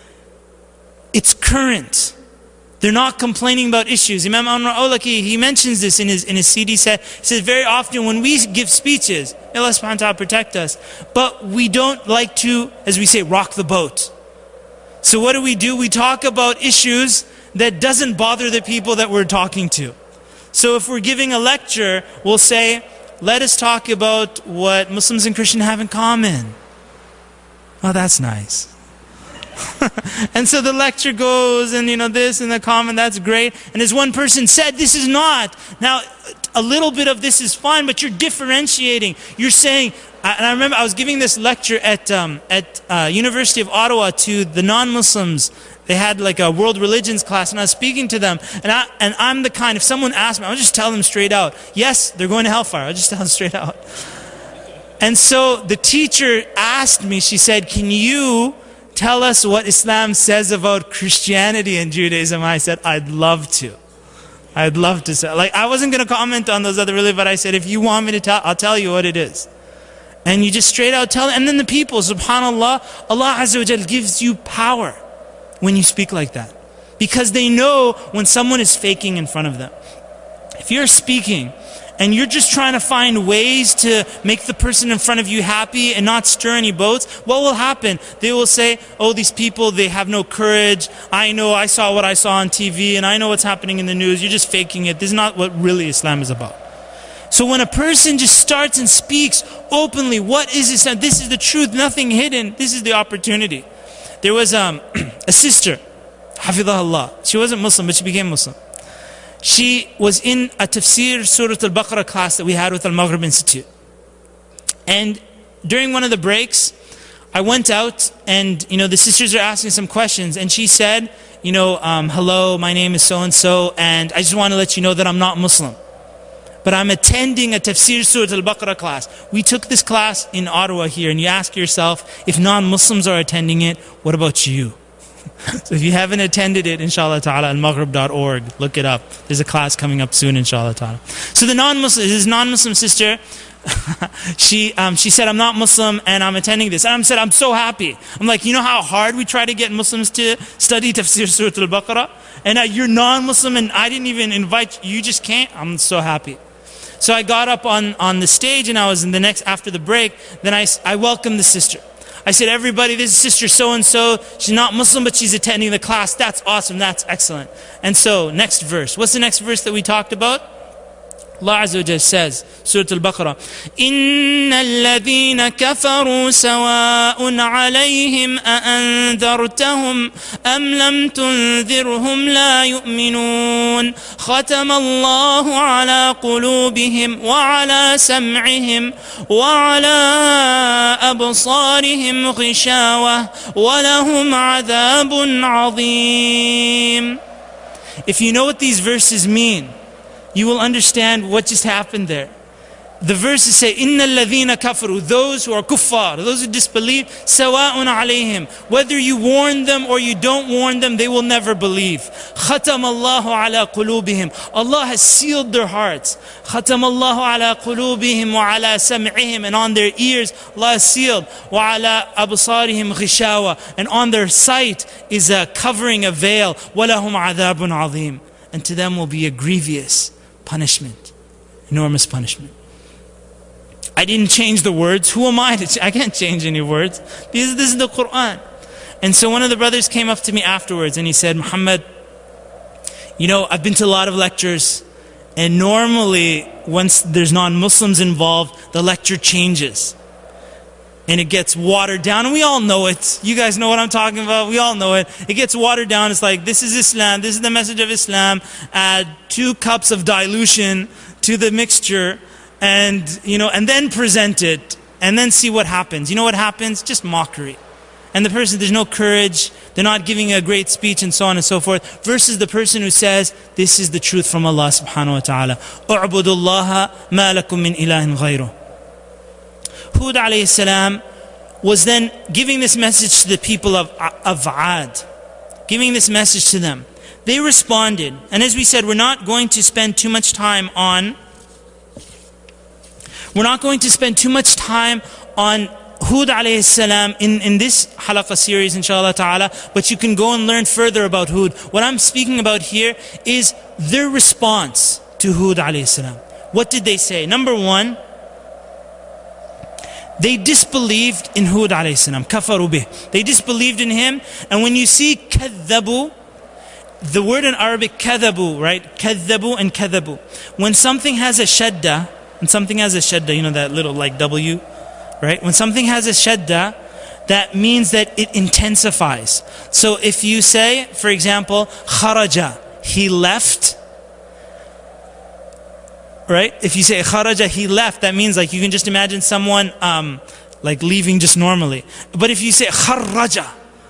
it's current. They're not complaining about issues. Imam Anwar Awlaki, he mentions this in his in his C D set. He says very often when we give speeches, may Allah subhanahu wa ta'ala protect us, but we don't like to, as we say, rock the boat. So what do we do? We talk about issues that doesn't bother the people that we're talking to. So if we're giving a lecture, we'll say, let us talk about what Muslims and Christians have in common. Oh, that's nice. And so the lecture goes, and you know, this and the comment, that's great. And as one person said, this is not. Now, a little bit of this is fine, but you're differentiating. You're saying, and I remember I was giving this lecture at um, at uh, University of Ottawa to the non-Muslims. They had like a world religions class, and I was speaking to them. And, I, and I'm the kind, if someone asked me, I'll just tell them straight out, yes, they're going to hellfire. I'll just tell them straight out. And so the teacher asked me, she said, can you tell us what Islam says about Christianity and Judaism? I said, I'd love to. I'd love to say. Like, I wasn't going to comment on those other religions, but I said, if you want me to tell, I'll tell you what it is. And you just straight out tell them. And then the people, subhanAllah, Allah Azza wa Jal gives you power when you speak like that. Because they know when someone is faking in front of them. If you're speaking and you're just trying to find ways to make the person in front of you happy and not stir any boats, what will happen? They will say, oh, these people, they have no courage. I know, I saw what I saw on T V, and I know what's happening in the news. You're just faking it. This is not what really Islam is about. So when a person just starts and speaks openly, what is Islam? This is the truth, nothing hidden. This is the opportunity. There was um, a sister, Hafidhahullah. She wasn't Muslim, but she became Muslim. She was in a tafsir Surah Al-Baqarah class that we had with Al-Maghrib Institute. And during one of the breaks, I went out and, you know, the sisters are asking some questions. And she said, you know, um, hello, my name is so-and-so, and I just want to let you know that I'm not Muslim. But I'm attending a tafsir Surah Al-Baqarah class. We took this class in Ottawa here, and you ask yourself, if non-Muslims are attending it, what about you? So if you haven't attended it, inshallah ta'ala, al maghrib dot org, look it up. There's a class coming up soon, inshallah ta'ala. So the non-Muslim, his non-Muslim sister, she um, she said, I'm not Muslim and I'm attending this. And I said, I'm so happy. I'm like, you know how hard we try to get Muslims to study tafsir Surah Al-Baqarah? And uh, you're non-Muslim and I didn't even invite you, you just can't? I'm so happy. So I got up on, on the stage, and I was in the next, after the break, then I, I welcomed the sister. I said, everybody, this is sister so-and-so. She's not Muslim, but she's attending the class. That's awesome. That's excellent. And so, next verse. What's the next verse that we talked about? Allah Azza wa Jalla says, Surah Al-Baqarah, إِنَّ الَّذِينَ كَفَرُوا سَوَاءٌ عَلَيْهِمْ أَأَنذَرْتَهُمْ أَمْ لَمْ تُنذِرْهُمْ لَا يُؤْمِنُونَ خَتَمَ اللَّهُ عَلَى قُلُوبِهِمْ وَعَلَى سَمْعِهِمْ وَعَلَى أَبْصَارِهِمْ غِشَاوَةٌ وَلَهُمْ عَذَابٌ عَظِيمٌ. If you know what these verses mean, you will understand what just happened there. The verses say, إِنَّ الَّذِينَ كَفَرُوا, those who are kuffar, those who disbelieve, سَوَاءٌ عَلَيْهِمْ, whether you warn them or you don't warn them, they will never believe. خَتَمَ اللَّهُ عَلَى قُلُوبِهِمْ, Allah has sealed their hearts. خَتَمَ اللَّهُ عَلَى قُلُوبِهِمْ وَعَلَى سَمْعِهِمْ, and on their ears, Allah has sealed. وَعَلَى أَبْصَارِهِمْ غِشَاوَةٌ, and on their sight is a covering, a veil. وَلَهُمْ عَذَابٌ عَظِيمٌ, and to them will be a grievous punishment, enormous punishment. I didn't change the words. Who am I to ch- I can't change any words. This, this is the Quran. And so one of the brothers came up to me afterwards and he said, Muhammad, you know, I've been to a lot of lectures, and normally once there's non-Muslims involved, the lecture changes. and it gets watered down, and we all know it. You guys know what I'm talking about. We all know it. It gets watered down. It's like, this is Islam. This is the message of Islam. Add two cups of dilution to the mixture, and you know, and then present it, and then see what happens. You know what happens? Just mockery. And the person, there's no courage. They're not giving a great speech, and so on and so forth. Versus the person who says, this is the truth from Allah subhanahu wa ta'ala. اُعْبُدُوا اللَّهَ مَا لَكُم مِّنْ إِلَهٍ غَيْرُهُ. Hud alayhi salam was then giving this message to the people of, of Ad, giving this message to them. They responded, and as we said, we're not going to spend too much time on, we're not going to spend too much time on Hud alayhi salam in, in this halaqah series, inshallah ta'ala, but you can go and learn further about Hud. What I'm speaking about here is their response to Hud alayhi salam. What did they say? Number one, they disbelieved in Hud alayhi salam, kafaru bih. They disbelieved in him, and when you see kadhabu, the word in Arabic kadhabu, right? Kadhabu and kadhabu. When something has a shadda, and something has a shadda, you know that little like W, right? When something has a shadda, that means that it intensifies. So if you say, for example, kharaja, he left, right? If you say kharaja, he left, that means like you can just imagine someone um, like leaving just normally. But if you say kharaja,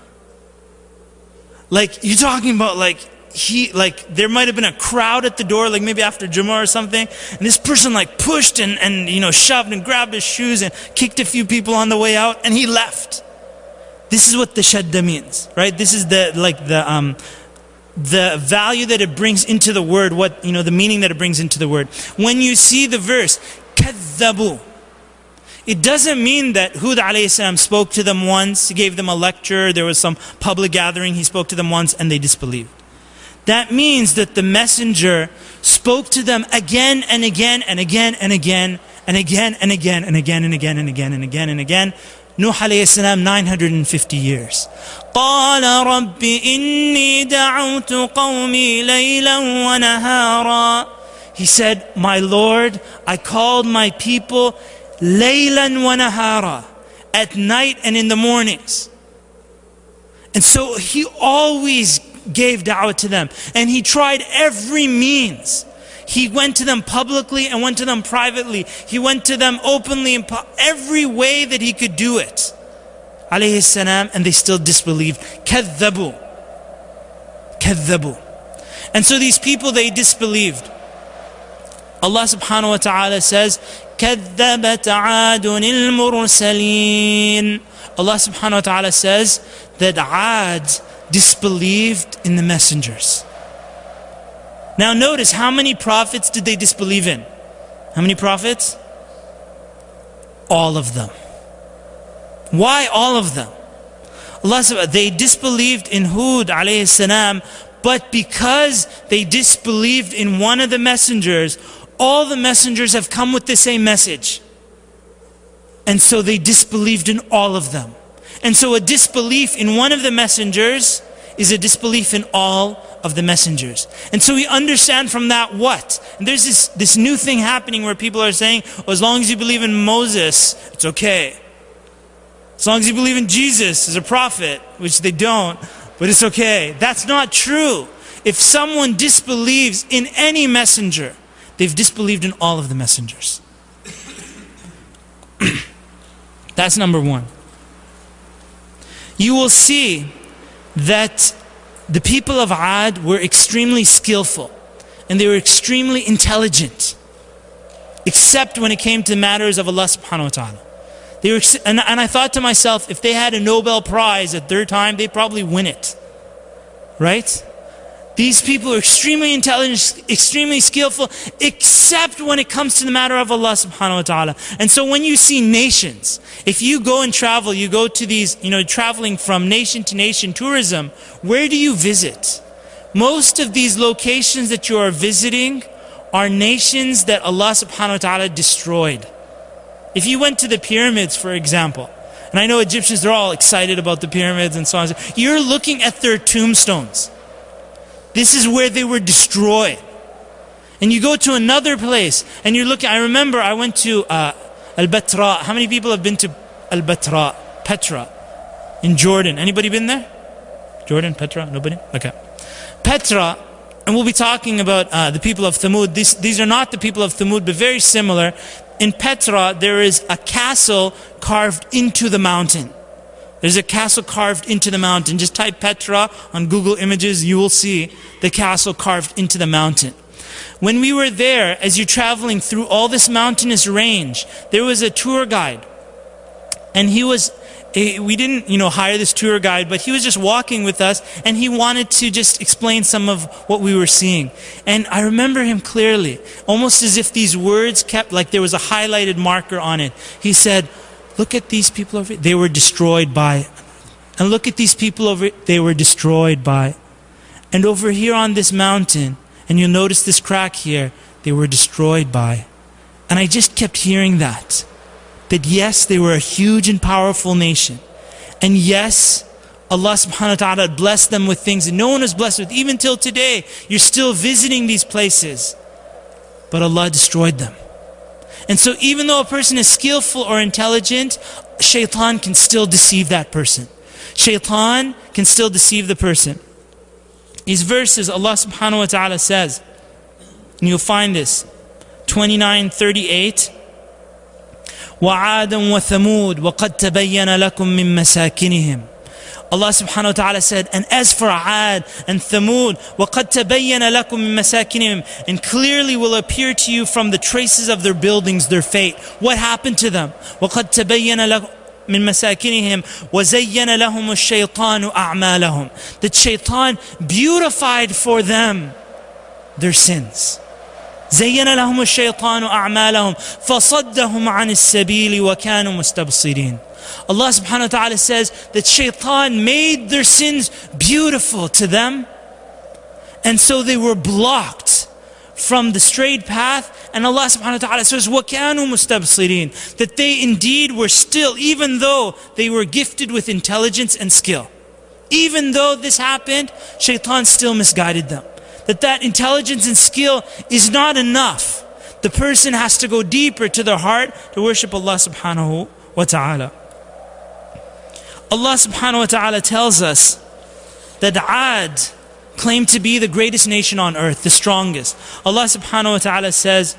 like you're talking about like he, like there might have been a crowd at the door, like maybe after Jummah or something, and this person like pushed and, and you know shoved and grabbed his shoes and kicked a few people on the way out, and he left. This is what the shadda means, right? This is the like the um the value that it brings into the word, what you know the meaning that it brings into the word. When you see the verse kadhabu, it doesn't mean that Hud alayhi salam spoke to them once, he gave them a lecture, there was some public gathering, he spoke to them once and they disbelieved. That means that the messenger spoke to them again and again and again and again and again and again and again and again and again and again and again. Nuh alayhi salam, nine hundred fifty years. قَالَ رَبِّ إِنِّي دَعَوْتُ قَوْمِي لَيْلًا وَنَهَارًا. He said, my Lord, I called my people laylan wa nahara, at night and in the mornings. And so he always gave da'wah to them, and he tried every means. He went to them publicly and went to them privately. He went to them openly in every way that he could do it, alayhi salam, and they still disbelieved. Kadhabu, kadhabu. And so these people, they disbelieved. Allah subhanahu wa ta'ala says, كَذَّبَتْ عَادٌ الْمُرْسَلِينَ. Allah subhanahu wa ta'ala says that Ad disbelieved in the messengers. Now notice, how many prophets did they disbelieve in? How many prophets? All of them. Why all of them? Allah subhanahu, they disbelieved in Hud alayhi salam, but because they disbelieved in one of the messengers, all the messengers have come with the same message. And so they disbelieved in all of them. And so a disbelief in one of the messengers is a disbelief in all of the messengers. And so we understand from that what? And there's this, this new thing happening where people are saying, oh, as long as you believe in Moses, it's okay. As long as you believe in Jesus as a prophet, which they don't, but it's okay. That's not true. If someone disbelieves in any messenger, they've disbelieved in all of the messengers. That's number one. You will see that the people of Ad were extremely skillful and they were extremely intelligent, except when it came to matters of Allah subhanahu wa ta'ala. They were, and, and I thought to myself, if they had a Nobel Prize at their time, they'd probably win it. Right? These people are extremely intelligent, extremely skillful, except when it comes to the matter of Allah subhanahu wa ta'ala. And so when you see nations, if you go and travel, you go to these, you know, traveling from nation to nation, tourism, where do you visit? Most of these locations that you are visiting are nations that Allah subhanahu wa ta'ala destroyed. If you went to the pyramids, for example, and I know Egyptians, they're all excited about the pyramids and so on, you're looking at their tombstones. This is where they were destroyed. And you go to another place and you're looking, I remember I went to uh, Al-Batra. How many people have been to al-Batra, Petra, in Jordan. Anybody been there? Jordan, Petra, nobody? Okay. Petra, and we'll be talking about uh, the people of Thamud. These, these are not the people of Thamud, but very similar. In Petra, there is a castle carved into the mountain. There's a castle carved into the mountain. Just type Petra on Google Images, you will see the castle carved into the mountain. When we were there, as you're traveling through all this mountainous range, there was a tour guide. And he was, we didn't, you know, hire this tour guide, but he was just walking with us, and he wanted to just explain some of what we were seeing. And I remember him clearly, almost as if these words kept, like there was a highlighted marker on it. He said, look at these people over here, they were destroyed by. And look at these people over here, they were destroyed by. And over here on this mountain, and you'll notice this crack here, they were destroyed by. And I just kept hearing that. That yes, they were a huge and powerful nation. And yes, Allah subhanahu wa ta'ala blessed them with things that no one was blessed with. Even till today, you're still visiting these places. But Allah destroyed them. And so even though a person is skillful or intelligent, shaitan can still deceive that person. Shaitan can still deceive the person. These verses, Allah subhanahu wa ta'ala says, and you'll find this, twenty-nine thirty-eight, وَعَادًا وَثَمُودَ وَقَدْ تَبَيَّنَ لَكُم مِّن مَّسَاكِنِهِمْ. Allah subhanahu wa ta'ala said, and as for Aad and Thamud, وَقَدْ تَبَيَّنَ لَكُم مِّن مَّسَاكِنِهِمْ, and clearly will appear to you from the traces of their buildings, their fate. What happened to them? وَقَدْ تَبَيَّنَ لَكُم من مساكنهم وزين لهم الشيطان أعمالهم. That shaitan beautified for them their sins. زين لهم الشيطان أعمالهم فصدهم عن السبيل وكانوا مستبصرين. Allah subhanahu wa ta'ala says that shaitan made their sins beautiful to them, and so they were blocked from the straight path. And Allah subhanahu wa ta'ala says, وَكَانُوا مُسْتَبْصِرِينَ, that they indeed were still, even though they were gifted with intelligence and skill, even though this happened, shaitan still misguided them. That that intelligence and skill is not enough. The person has to go deeper to their heart to worship Allah subhanahu wa ta'ala. Allah subhanahu wa ta'ala tells us that Aad claimed to be the greatest nation on earth, the strongest. Allah subhanahu wa ta'ala says,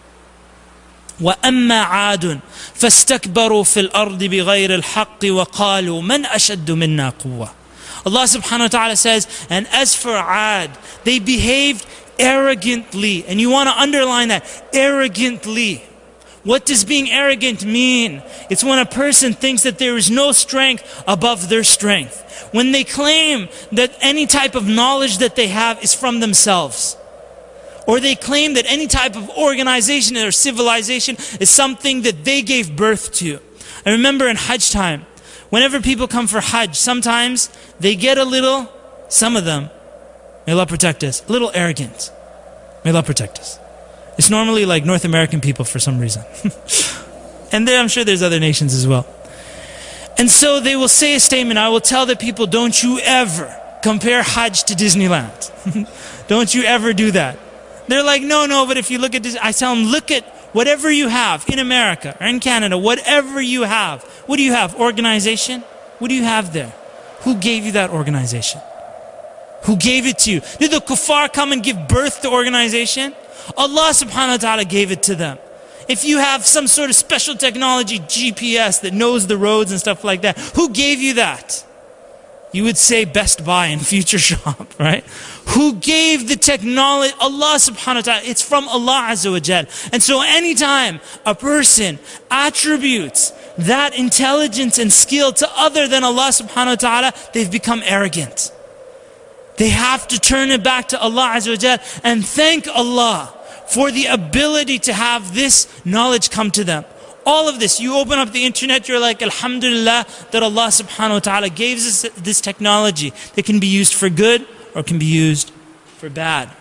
وَأَمَّا عَادٌ فَاسْتَكْبَرُوا فِي الْأَرْضِ بِغَيْرِ الْحَقِّ وَقَالُوا مَنْ أَشَدُّ مِنَّا قُوَّةً. Allah subhanahu wa ta'ala says, and as for Aad, they behaved arrogantly. And you want to underline that, arrogantly. What does being arrogant mean? It's when a person thinks that there is no strength above their strength. When they claim that any type of knowledge that they have is from themselves. Or they claim that any type of organization or civilization is something that they gave birth to. I remember in Hajj time, whenever people come for Hajj, sometimes they get a little, some of them, may Allah protect us, a little arrogant. May Allah protect us. It's normally like North American people for some reason. And then I'm sure there's other nations as well. And so they will say a statement, I will tell the people, don't you ever compare Hajj to Disneyland. Don't you ever do that. They're like, no, no, but if you look at this, I tell them, look at whatever you have in America or in Canada, whatever you have. What do you have? Organization? What do you have there? Who gave you that organization? Who gave it to you? Did the kuffar come and give birth to organization? Allah subhanahu wa ta'ala gave it to them. If you have some sort of special technology, G P S that knows the roads and stuff like that, who gave you that? You would say Best Buy and Future Shop, right? Who gave the technology? Allah subhanahu wa ta'ala. It's from Allah azza wa jal. And so anytime a person attributes that intelligence and skill to other than Allah subhanahu wa ta'ala, they've become arrogant. They have to turn it back to Allah azza wa jal and thank Allah for the ability to have this knowledge come to them. All of this, you open up the internet, you're like, Alhamdulillah, that Allah subhanahu wa ta'ala gave us this technology that can be used for good or can be used for bad.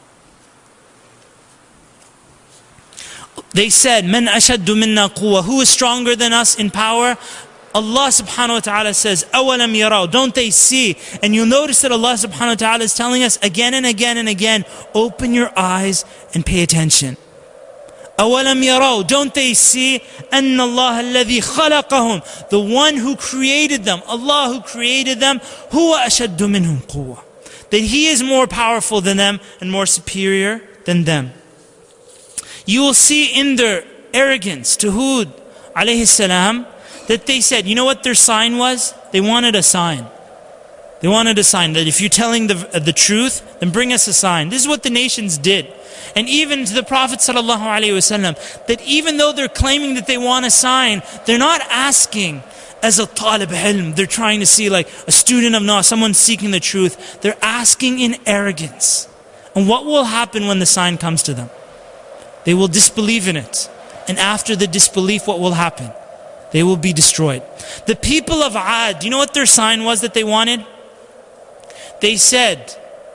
They said, Man ashaddu minna quwwa, who is stronger than us in power? Allah subhanahu wa ta'ala says, أَوَلَمْ يَرَوْا, don't they see? And you'll notice that Allah subhanahu wa ta'ala is telling us again and again and again, open your eyes and pay attention. أَوَلَمْ يَرَوْا Don't they see أَنَّ اللَّهَ الَّذِي خَلَقَهُم The one who created them, Allah who created them, هُوَ أَشَدُّ مِنْهُمْ قُوَّةً That He is more powerful than them and more superior than them. You will see in their arrogance to Hud alayhi salam that they said, you know what their sign was? They wanted a sign. They wanted a sign that if you're telling the, uh, the truth, then bring us a sign. This is what the nations did. And even to the Prophet sallallahu alaihi wasallam, that even though they're claiming that they want a sign, they're not asking as a talib ilm. They're trying to see like a student of knowledge, someone seeking the truth. They're asking in arrogance. And what will happen when the sign comes to them? They will disbelieve in it. And after the disbelief, what will happen? They will be destroyed. The people of Ad, do you know what their sign was that they wanted? They said,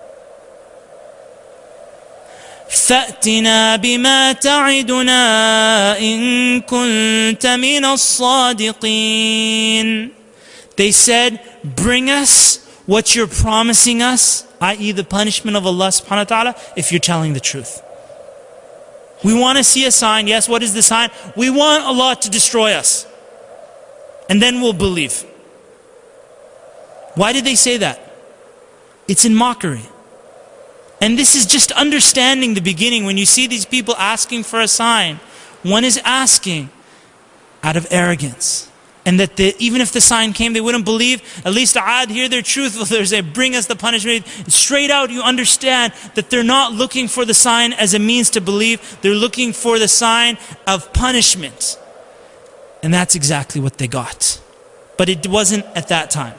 فَأْتِنَا بِمَا تَعِدُنَا إِن كُنْتَ مِنَ الصَّادِقِينَ They said, bring us what you're promising us, that is the punishment of Allah subhanahu wa ta'ala, if you're telling the truth. We want to see a sign. Yes, what is the sign? We want Allah to destroy us. And then we'll believe. Why did they say that? It's in mockery. And this is just understanding the beginning. When you see these people asking for a sign, one is asking out of arrogance. And that they, even if the sign came, they wouldn't believe. At least Ad here, they're truthful. They say, bring us the punishment. Straight out, you understand that they're not looking for the sign as a means to believe. They're looking for the sign of punishment. And that's exactly what they got. But it wasn't at that time.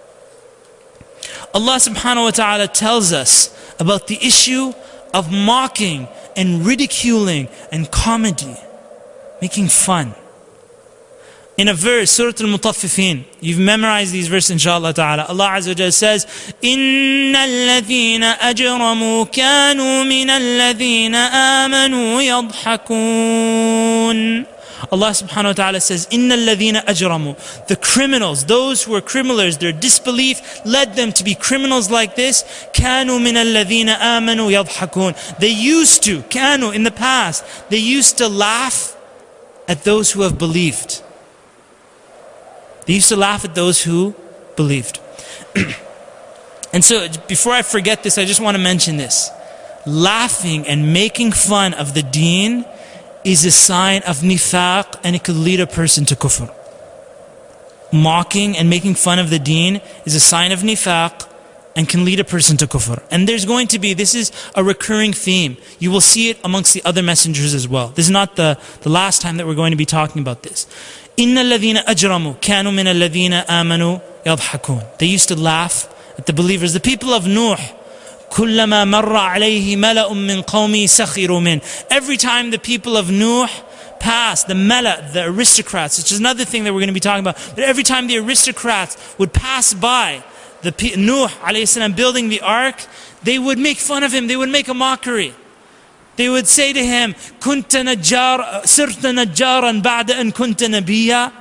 Allah subhanahu wa ta'ala tells us about the issue of mocking and ridiculing and comedy, making fun. In a verse, Surah Al-Mutaffifin, you've memorized these verses inshallah ta'ala. Allah Azza wa Jalla says, إِنَّ الَّذِينَ أَجْرَمُوا كَانُوا مِنَ الَّذِينَ آمَنُوا يَضْحَكُونَ Allah subhanahu wa ta'ala says, إِنَّ الَّذِينَ أَجْرَمُوا The criminals, those who were criminals, their disbelief led them to be criminals like this. كَانُوا مِنَ الَّذِينَ آمَنُوا يَضْحَكُونَ They used to, كانوا in the past, they used to laugh at those who have believed. They used to laugh at those who believed. And so, before I forget this, I just want to mention this. Laughing and making fun of the deen is a sign of nifaq, and it could lead a person to kufr. Mocking and making fun of the deen is a sign of nifaq and can lead a person to kufr. And there's going to be, this is a recurring theme. You will see it amongst the other messengers as well. This is not the, the last time that we're going to be talking about this. إِنَّ الَّذِينَ أَجْرَمُوا كَانُوا مِنَ الَّذِينَ آمَنُوا يَضْحَكُونَ They used to laugh at the believers. The people of Nuh, كُلَّمَا مَرَّ عَلَيْهِ مَلَأٌ مِّن قَوْمِهِ سَخِرُوا مِنْهُ Every time the people of Nuh passed, the mala, the aristocrats, which is another thing that we're going to be talking about, but every time the aristocrats would pass by the Nuh alayhi salam building the ark, they would make fun of him, they would make a mockery. They would say to him, كُنْتَ نَجَّارًا صِرْتَ نَجَّارًا بَعْدَ أَنْ كُنْتَ نَبِيًّا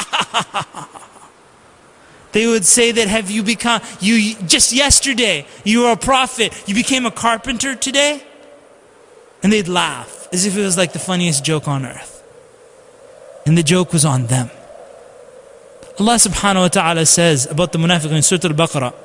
They would say that, have you become, you just yesterday, you were a prophet, you became a carpenter today? And they'd laugh, as if it was like the funniest joke on earth. And the joke was on them. Allah subhanahu wa ta'ala says about the munafiqun in Surah Al-Baqarah,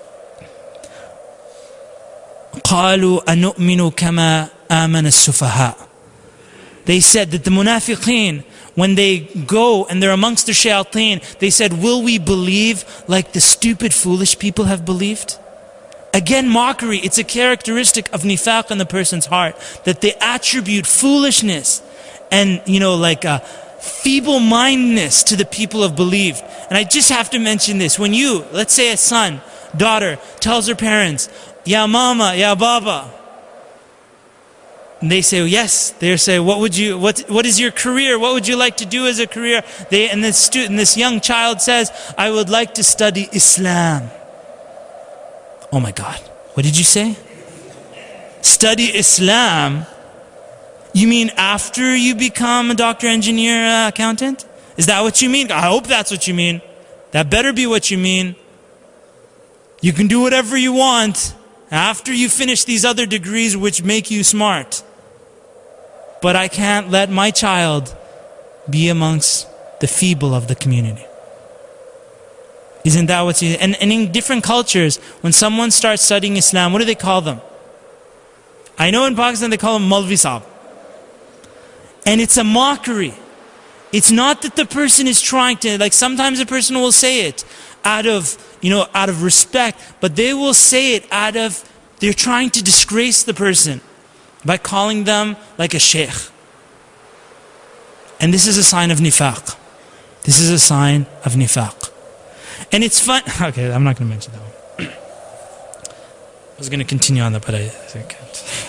قَالُوا أَنُؤْمِنُ كَمَا آمَنَ السُّفَهَاء They said that the munafiqeen, when they go and they're amongst the shayateen, they said, will we believe like the stupid, foolish people have believed? Again, mockery. It's a characteristic of nifaq in the person's heart, that they attribute foolishness and, you know, like a feeble-mindedness to the people who have believed. And I just have to mention this. When you, let's say a son, daughter, tells her parents, Ya mama, ya baba, and they say, yes. They say, what would you, what, what is your career? What would you like to do as a career? They, and this student, this young child says, I would like to study Islam. Oh my God. What did you say? Study Islam? You mean after you become a doctor, engineer, uh, accountant? Is that what you mean? I hope that's what you mean. That better be what you mean. You can do whatever you want after you finish these other degrees which make you smart. but I can't let my child be amongst the feeble of the community. Isn't that what's... And, and in different cultures, when someone starts studying Islam, what do they call them? I know in Pakistan they call them Maulvi Saab. And it's a mockery. It's not that the person is trying to... Like sometimes a person will say it out of, you know, out of respect, but they will say it out of... They're trying to disgrace the person by calling them like a sheikh. And this is a sign of nifaq. This is a sign of nifaq. And it's fun... Okay, I'm not going to mention that one. I was going to continue on that, but I, I can't.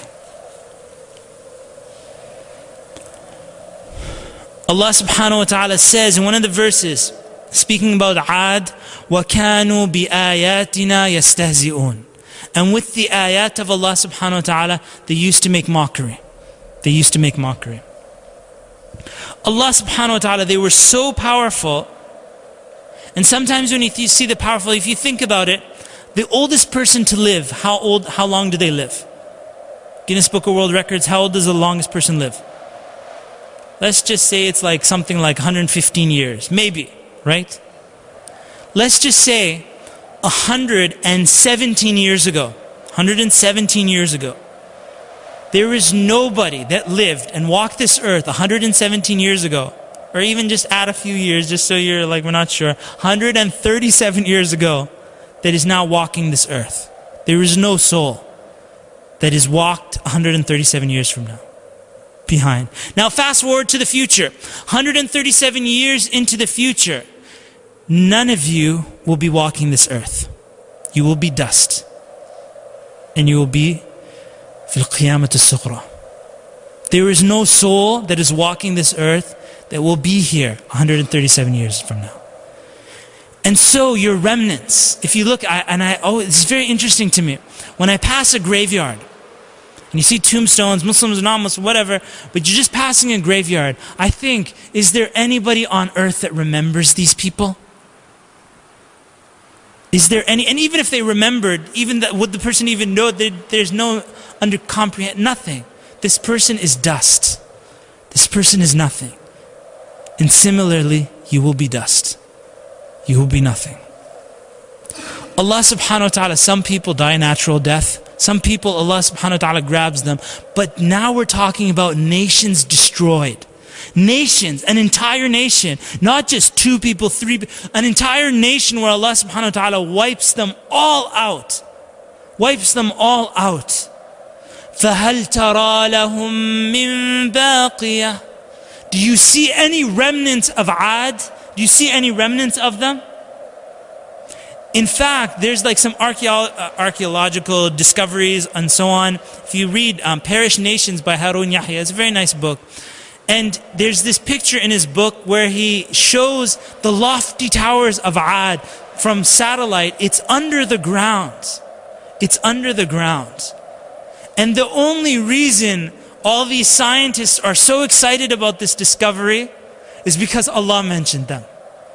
Allah subhanahu wa ta'ala says in one of the verses, speaking about Ad, وَكَانُوا بِآيَاتِنَا يَسْتَهْزِئُونَ. And with the ayat of Allah subhanahu wa ta'ala, they used to make mockery. They used to make mockery. Allah subhanahu wa ta'ala, they were so powerful. And sometimes when you th- see the powerful, if you think about it, the oldest person to live, how old, how long do they live? Guinness Book of World Records, how old does the longest person live? Let's just say it's like something like one hundred fifteen years, maybe, right? Let's just say one hundred seventeen years ago, one hundred seventeen years ago, there is nobody that lived and walked this earth one hundred seventeen years ago, or even just add a few years, just so you're like, we're not sure, one hundred thirty-seven years ago, that is now walking this earth. There is no soul that is walked one hundred thirty-seven years from now. Behind. Now fast forward to the future. one hundred thirty-seven years into the future, none of you will be walking this earth. You will be dust. And you will be fil qiyamat as-sughra. There is no soul that is walking this earth that will be here one hundred thirty-seven years from now. And so your remnants, if you look, I, and I, oh, it's very interesting to me. When I pass a graveyard, and you see tombstones, Muslims, non-Muslims, whatever, but you're just passing a graveyard, I think, is there anybody on earth that remembers these people? Is there any, and even if they remembered, even that, would the person even know that there's no under comprehend, nothing. This person is dust. This person is nothing. And similarly, you will be dust. You will be nothing. Allah subhanahu wa ta'ala, some people die a natural death. Some people, Allah subhanahu wa ta'ala grabs them. But now we're talking about nations destroyed. Nations, an entire nation. Not just two people, three people. An entire nation where Allah subhanahu wa ta'ala wipes them all out. Wipes them all out. فَهَلْ تَرَى لَهُم مِّن بَاقِيَةٍ. Do you see any remnants of Ad? Do you see any remnants of them? In fact, there's like some archeo- uh, archaeological discoveries and so on. If you read um, Perished Nations by Harun Yahya, it's a very nice book. And there's this picture in his book where he shows the lofty towers of Ad from satellite. It's under the ground. It's under the ground. And the only reason all these scientists are so excited about this discovery is because Allah mentioned them.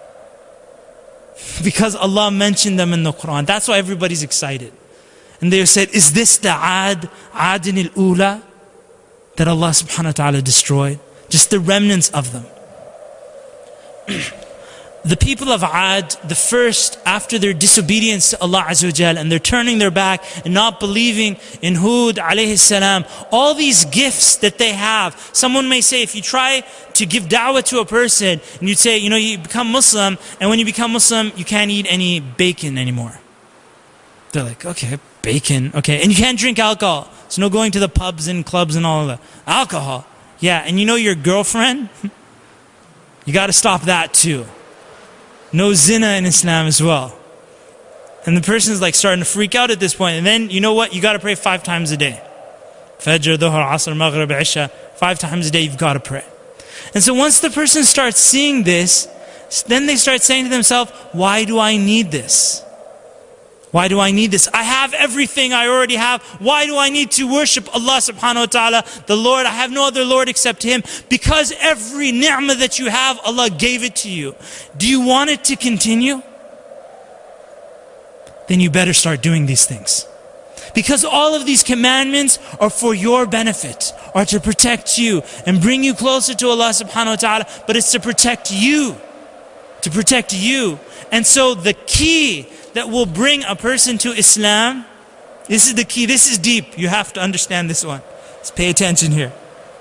Because Allah mentioned them in the Quran. That's why everybody's excited. And they said, is this the Ad, Adin al-Ula, that Allah subhanahu wa ta'ala destroyed? Just the remnants of them. The people of Ad, the first, after their disobedience to Allah Azza wa Jal, and they're turning their back and not believing in Hud alayhi salam, all these gifts that they have. Someone may say, if you try to give da'wah to a person, and you'd say, you know, you become Muslim, and when you become Muslim, you can't eat any bacon anymore. They're like, okay, bacon, okay. And you can't drink alcohol. So no going to the pubs and clubs and all of that. Alcohol. Yeah, and you know your girlfriend? You got to stop that too. No zina in Islam as well. And the person's like starting to freak out at this point. And then, you know what? You got to pray five times a day. Fajr, Dhuhr, Asr, Maghrib, Isha. Five times a day you've got to pray. And so once the person starts seeing this, then they start saying to themselves, why do I need this? Why do I need this? I have everything I already have. Why do I need to worship Allah subhanahu wa ta'ala, the Lord? I have no other Lord except Him. Because every ni'mah that you have, Allah gave it to you. Do you want it to continue? Then you better start doing these things. Because all of these commandments are for your benefit, are to protect you and bring you closer to Allah subhanahu wa ta'ala, but it's to protect you, to protect you. And so the key that will bring a person to Islam, this is the key, this is deep, you have to understand this one. Let's pay attention here.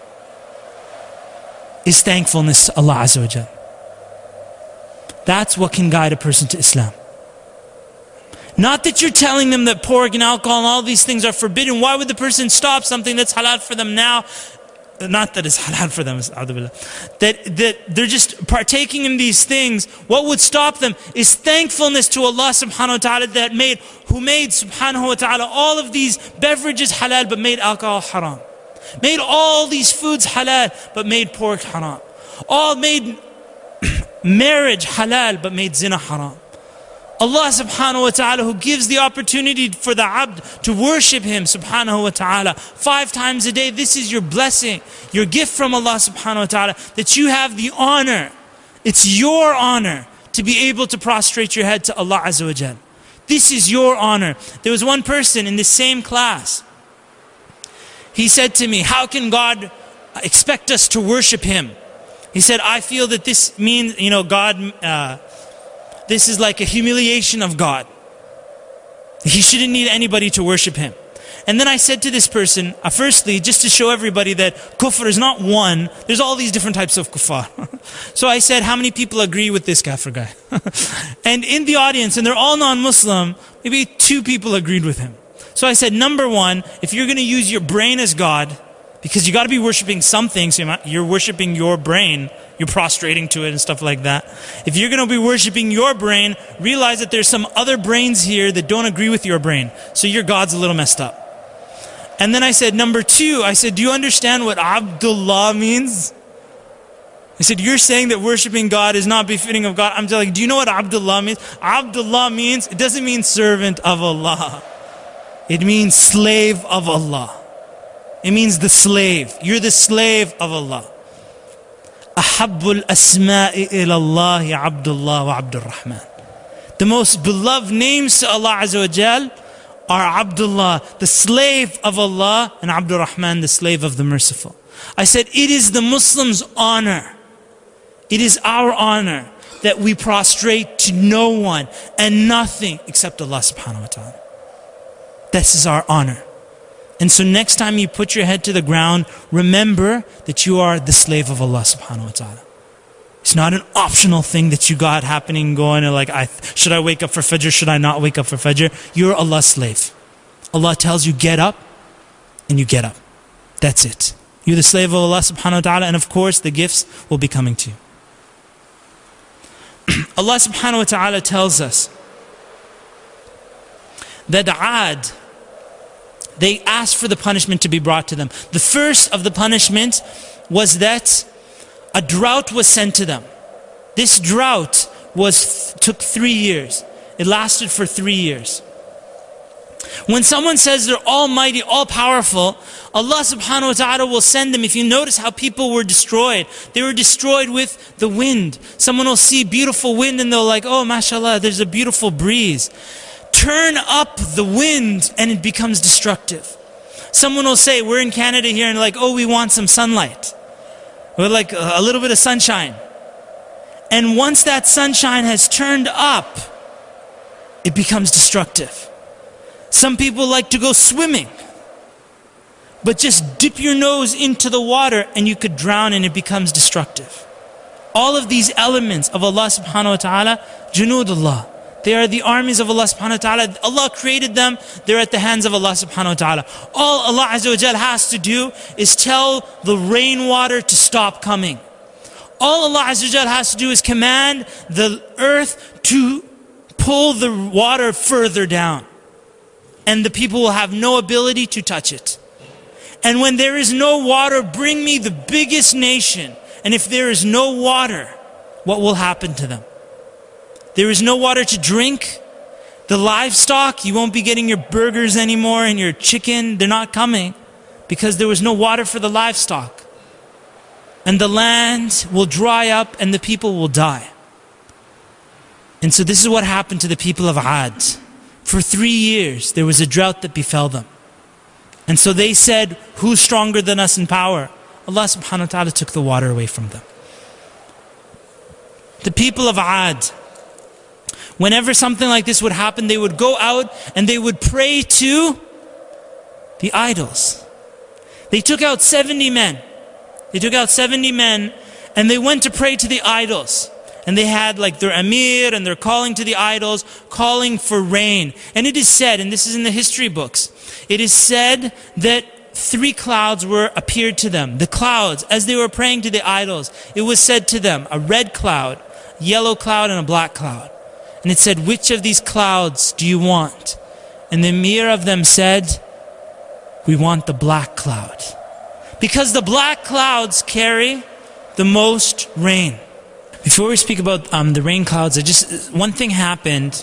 Is thankfulness to Allah Azza wa Jal. That's what can guide a person to Islam. Not that you're telling them that pork and alcohol and all these things are forbidden. Why would the person stop something that's halal for them now? Not that it's halal for them, that, that they're just partaking in these things. What would stop them is thankfulness to Allah subhanahu wa ta'ala that made, who made subhanahu wa ta'ala all of these beverages halal but made alcohol haram. Made all these foods halal but made pork haram. All made marriage halal but made zina haram. Allah subhanahu wa ta'ala who gives the opportunity for the abd to worship Him subhanahu wa ta'ala five times a day. This is your blessing, your gift from Allah subhanahu wa ta'ala, that you have the honor. It's your honor to be able to prostrate your head to Allah Azza wa Jal. This is your honor. There was one person in the same class. He said to me, how can God expect us to worship Him? He said, I feel that this means, you know, God... Uh, This is like a humiliation of God. He shouldn't need anybody to worship Him. And then I said to this person, uh, firstly, just to show everybody that kufr is not one, there's all these different types of kuffar. So I said, how many people agree with this kafir guy? And in the audience, and they're all non-Muslim, maybe two people agreed with him. So I said, number one, if you're going to use your brain as God, because you got to be worshiping something, so you're worshiping your brain, you're prostrating to it and stuff like that. If you're going to be worshiping your brain, realize that there's some other brains here that don't agree with your brain. So your God's a little messed up. And then I said, number two, I said, do you understand what Abdullah means? I said, you're saying that worshiping God is not befitting of God. I'm telling you, do you know what Abdullah means? Abdullah means, it doesn't mean servant of Allah. It means slave of Allah. It means the slave. You're the slave of Allah. أحب الأسماء إلى الله عبد الله وعبد الرحمن. The most beloved names to Allah Azza wa Jal are Abdullah, the slave of Allah, and Abdur Rahman, the slave of the merciful. I said, it is the Muslim's honor. It is our honor that we prostrate to no one and nothing except Allah subhanahu wa ta'ala. This is our honor. And so next time you put your head to the ground, remember that you are the slave of Allah subhanahu wa ta'ala. It's not an optional thing that you got happening, going and like, I, should I wake up for Fajr, should I not wake up for Fajr? You're Allah's slave. Allah tells you get up, and you get up. That's it. You're the slave of Allah subhanahu wa ta'ala, and of course the gifts will be coming to you. Allah subhanahu wa ta'ala tells us that Ad, they asked for the punishment to be brought to them. The first of the punishment was that a drought was sent to them. This drought was took three years. It lasted for three years. When someone says they're almighty, all-powerful, Allah subhanahu wa ta'ala will send them. If you notice how people were destroyed, they were destroyed with the wind. Someone will see beautiful wind and they'll like, oh mashallah, there's a beautiful breeze. Turn up the wind and it becomes destructive. Someone will say, we're in Canada here and like, oh, we want some sunlight. We're like a little bit of sunshine. And once that sunshine has turned up, it becomes destructive. Some people like to go swimming, but just dip your nose into the water and you could drown and it becomes destructive. All of these elements of Allah subhanahu wa ta'ala, Junudullah, they are the armies of Allah subhanahu wa ta'ala. Allah created them, they're at the hands of Allah subhanahu wa ta'ala. All Allah Azza wa Jal has to do is tell the rainwater to stop coming. All Allah Azza wa Jal has to do is command the earth to pull the water further down. And the people will have no ability to touch it. And when there is no water, bring me the biggest nation. And if there is no water, what will happen to them? There is no water to drink. The livestock, you won't be getting your burgers anymore and your chicken. They're not coming because there was no water for the livestock. And the land will dry up and the people will die. And so this is what happened to the people of Ad. For three years, there was a drought that befell them. And so they said, who's stronger than us in power? Allah subhanahu wa ta'ala took the water away from them. The people of Ad, whenever something like this would happen, they would go out and they would pray to the idols. They took out seventy men. They took out seventy men and they went to pray to the idols. And they had like their Amir and they're calling to the idols, calling for rain. And it is said, and this is in the history books, it is said that three clouds were appeared to them. The clouds, as they were praying to the idols, it was said to them, a red cloud, yellow cloud, and a black cloud. And it said, which of these clouds do you want? And the Amir of them said, we want the black cloud. Because the black clouds carry the most rain. Before we speak about um, the rain clouds, I just one thing happened,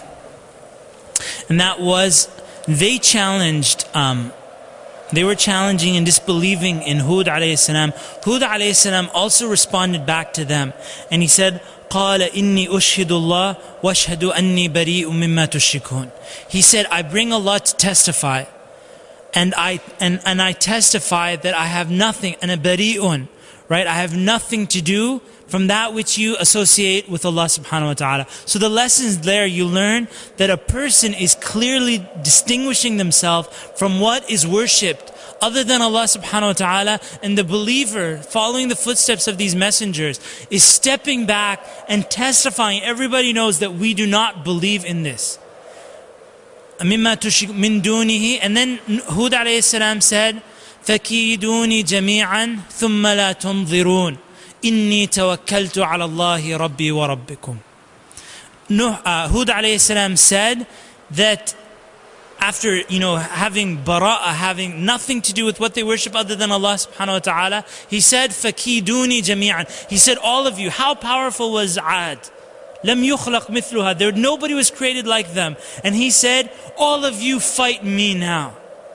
and that was they challenged, um, they were challenging and disbelieving in Hud alayhi salam. Hud alayhi salam also responded back to them, and he said, قال إني أشهد الله وأشهد أني بريء مما تشركون. He said, I bring Allah to testify, and I and and I testify that I have nothing, and a bari'un, right? I have nothing to do from that which you associate with Allah subhanahu wa ta'ala. So the lessons there, you learn that a person is clearly distinguishing themselves from what is worshipped other than Allah subhanahu wa ta'ala, and the believer following the footsteps of these messengers is stepping back and testifying. Everybody knows that we do not believe in this. مِمَّا تُشْرِكُ مِن دُونِهِ. And then Hud alayhi salam said, فَكِيدُونِي جَمِيعًا ثُمَّ لَا تُنظِرُونَ إِنِّي تَوَكَّلْتُ عَلَى اللَّهِ رَبِّي وَرَبِّكُمْ. Nuh, uh, Hud alayhi salam said that after, you know, having bara'ah, having nothing to do with what they worship other than Allah subhanahu wa ta'ala, he said, فَكِيدُونِي جَمِيعًا. He said, all of you. How powerful was Ad? لَمْ يُخْلَقْ مِثْلُهَا. There, nobody was created like them. And he said, all of you fight me now.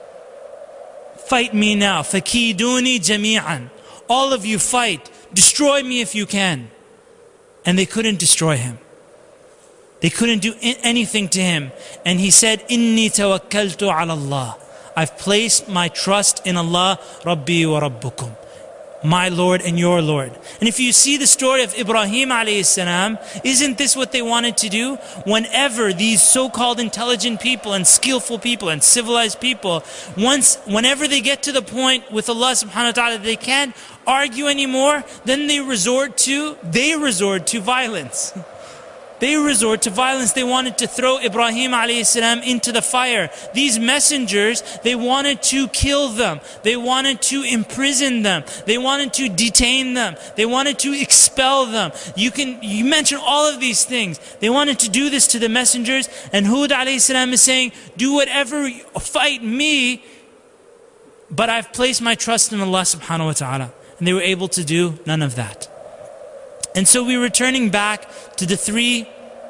Fight me now. فَكِيدُونِي جَمِيعًا. All of you fight. Destroy me if you can. And they couldn't destroy him. They couldn't do anything to him. And he said, إِنِّي تَوَكَّلْتُ عَلَى اللَّهِ. I've placed my trust in Allah, Rabbi wa Rabbukum. My Lord and your Lord. And if you see the story of Ibrahim alayhi salam, isn't this what they wanted to do? Whenever these so-called intelligent people and skillful people and civilized people, once, whenever they get to the point with Allah subhanahu wa ta'ala they can't argue anymore, then they resort to, they resort to violence. They resort to violence. They wanted to throw Ibrahim alayhi salam into the fire. These messengers, they wanted to kill them. They wanted to imprison them. They wanted to detain them. They wanted to expel them. You can, you mention all of these things. They wanted to do this to the messengers. And Hud alayhi salam is saying, do whatever, fight me, but I've placed my trust in Allah subhanahu wa ta'ala. And they were able to do none of that. And so we're returning back to the three,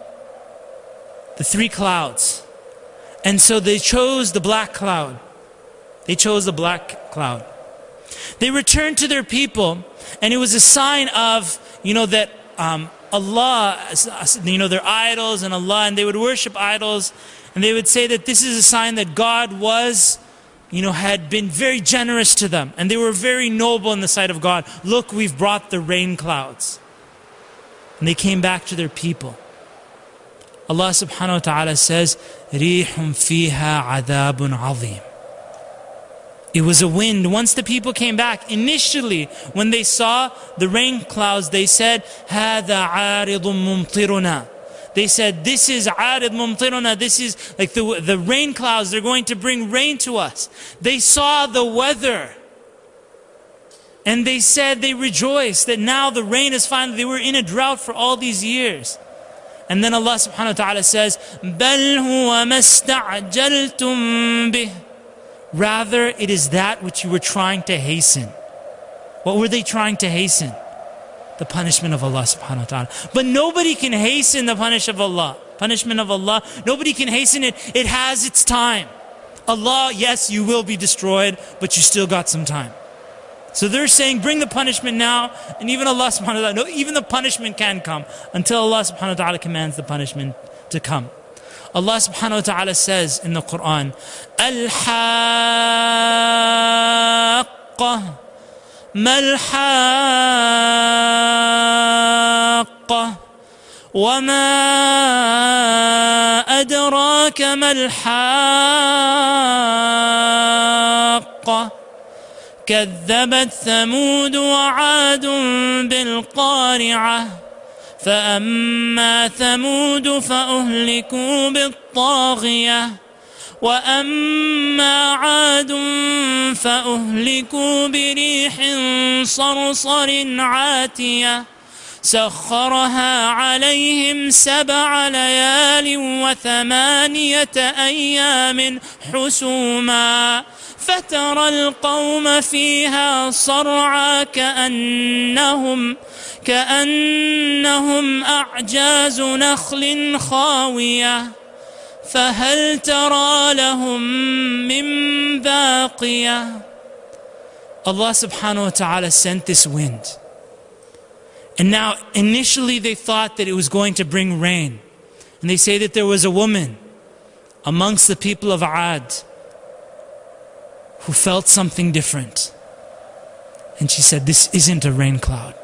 the three clouds. And so they chose the black cloud. They chose the black cloud. They returned to their people, and it was a sign of, you know, that um, Allah, you know, their idols and Allah, and they would worship idols, and they would say that this is a sign that God was, you know, had been very generous to them, and they were very noble in the sight of God. Look, we've brought the rain clouds. And they came back to their people. Allah subhanahu wa ta'ala says, رِيحٌ فِيهَا عَذَابٌ عَظِيمٌ. It was a wind. Once the people came back, initially when they saw the rain clouds, they said, هَذَا عَارِضٌ مُمْطِرُنَا. They said, this is عَارِض مُمْطِرُنَا. This is like the, the rain clouds, they're going to bring rain to us. They saw the weather. And they said, they rejoiced that now the rain is finally, they were in a drought for all these years. And then Allah subhanahu wa ta'ala says, بَلْ هُوَ مَا اسْتَعْجَلْتُمْ بِهِ. Rather, it is that which you were trying to hasten. What were they trying to hasten? The punishment of Allah subhanahu wa ta'ala. But nobody can hasten the punishment of Allah. Punishment of Allah, nobody can hasten it. It has its time. Allah, yes, you will be destroyed, but you still got some time. So they're saying, bring the punishment now, and even Allah subhanahu wa ta'ala, no, even the punishment can come until Allah subhanahu wa ta'ala commands the punishment to come. Allah subhanahu wa ta'ala says in the Quran, Al-Haqqah, Mal-Haqqah, وَمَا أَدْرَاكَ مَا الْحَاقَّةُ كذبت ثمود وعاد بالقارعة فأما ثمود فأهلكوا بالطاغية وأما عاد فأهلكوا بريح صرصر عاتية سخرها عليهم سبع ليال وثمانية أيام حسوما فترى القوم فيها صرعى كأنهم كأنهم أعجاز نخل خاوية فهل ترى لهم من باقية. Allah subhanahu wa ta'ala sent this wind. And now initially they thought that it was going to bring rain. And they say that there was a woman amongst the people of Ad who felt something different. And she said, this isn't a rain cloud.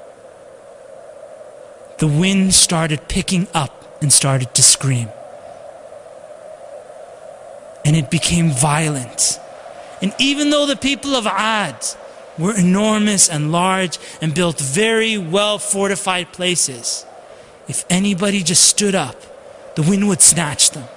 The wind started picking up and started to scream. And it became violent. And even though the people of Ad were enormous and large and built very well fortified places, if anybody just stood up, the wind would snatch them.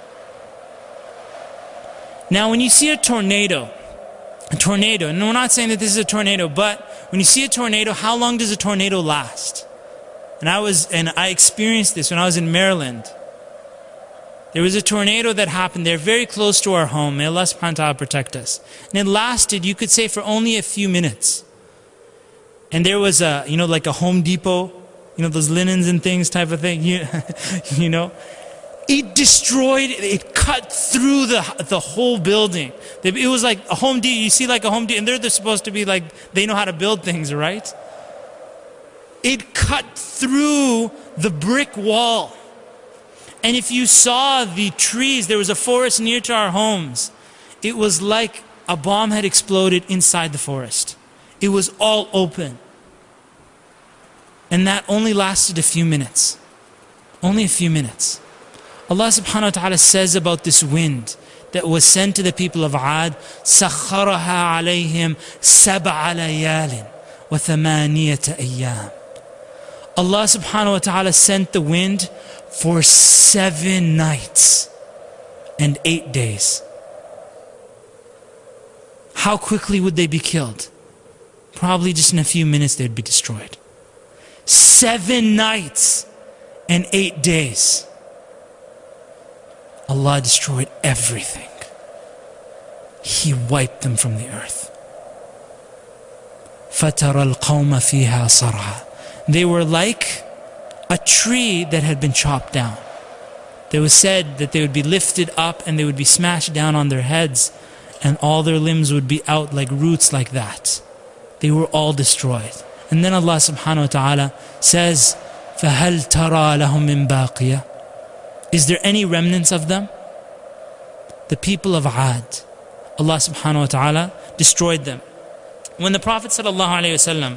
Now when you see a tornado, a tornado, and we're not saying that this is a tornado, but when you see a tornado, how long does a tornado last? And I was, and I experienced this when I was in Maryland. There was a tornado that happened there very close to our home. May Allah subhanahu wa ta'ala protect us. And it lasted, you could say, for only a few minutes. And there was a, you know, like a Home Depot, you know, those linens and things type of thing, you, you know. It destroyed, it cut through the the whole building. It was like a Home Depot, you see like a Home Depot, and they're, they're supposed to be like, they know how to build things, right? It cut through the brick wall. And if you saw the trees, there was a forest near to our homes. It was like a bomb had exploded inside the forest. It was all open. And that only lasted a few minutes. Only a few minutes. Allah subhanahu wa ta'ala says about this wind that was sent to the people of Ad, سَخَّرَهَا عَلَيْهِمْ سَبْعَ لَيَالٍ وَثَمَانِيَةَ أَيَّامٍ. Allah subhanahu wa ta'ala sent the wind for seven nights and eight days. How quickly would they be killed? Probably just in a few minutes they'd be destroyed. Seven nights and eight days. Allah destroyed everything. He wiped them from the earth. فَتَرَى الْقَوْمَ فِيهَا صَرْعًا. They were like a tree that had been chopped down. There was said that they would be lifted up and they would be smashed down on their heads and all their limbs would be out like roots like that. They were all destroyed. And then Allah subhanahu wa ta'ala says, فَهَلْ تَرَى لَهُم مِّن بَاقِيَةٍ. Is there any remnants of them? The people of Ad, Allah subhanahu wa ta'ala destroyed them. When the Prophet sallallahu alayhi wasallam,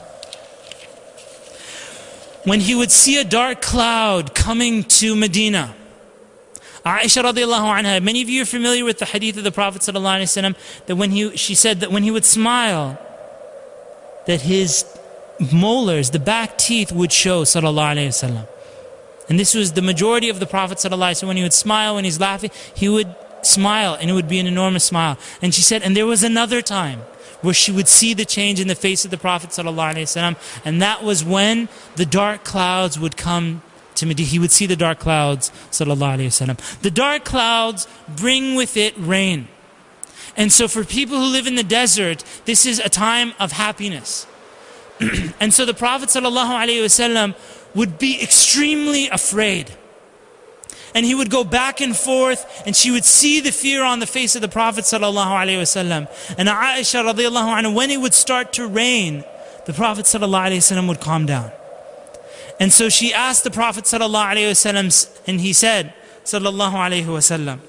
when he would see a dark cloud coming to Medina, Aisha radiallahu anha, many of you are familiar with the hadith of the Prophet sallallahu alayhi wasallam, that when he, she said that when he would smile, that his molars, the back teeth would show sallallahu alayhi wasallam. And this was the majority of the Prophet sallallahu alayhi wasallam. When he would smile, when he's laughing, he would smile and it would be an enormous smile. And she said, and there was another time where she would see the change in the face of the Prophet ﷺ, and that was when the dark clouds would come to Medina. He would see the dark clouds ﷺ. The dark clouds bring with it rain. And so for people who live in the desert, this is a time of happiness. And so the Prophet ﷺ would be extremely afraid. And he would go back and forth, and she would see the fear on the face of the Prophet ﷺ. And Aisha radiallahu anha, when it would start to rain, the Prophet ﷺ would calm down. And so she asked the Prophet ﷺ, and he said, sallallahu alayhi wasallam.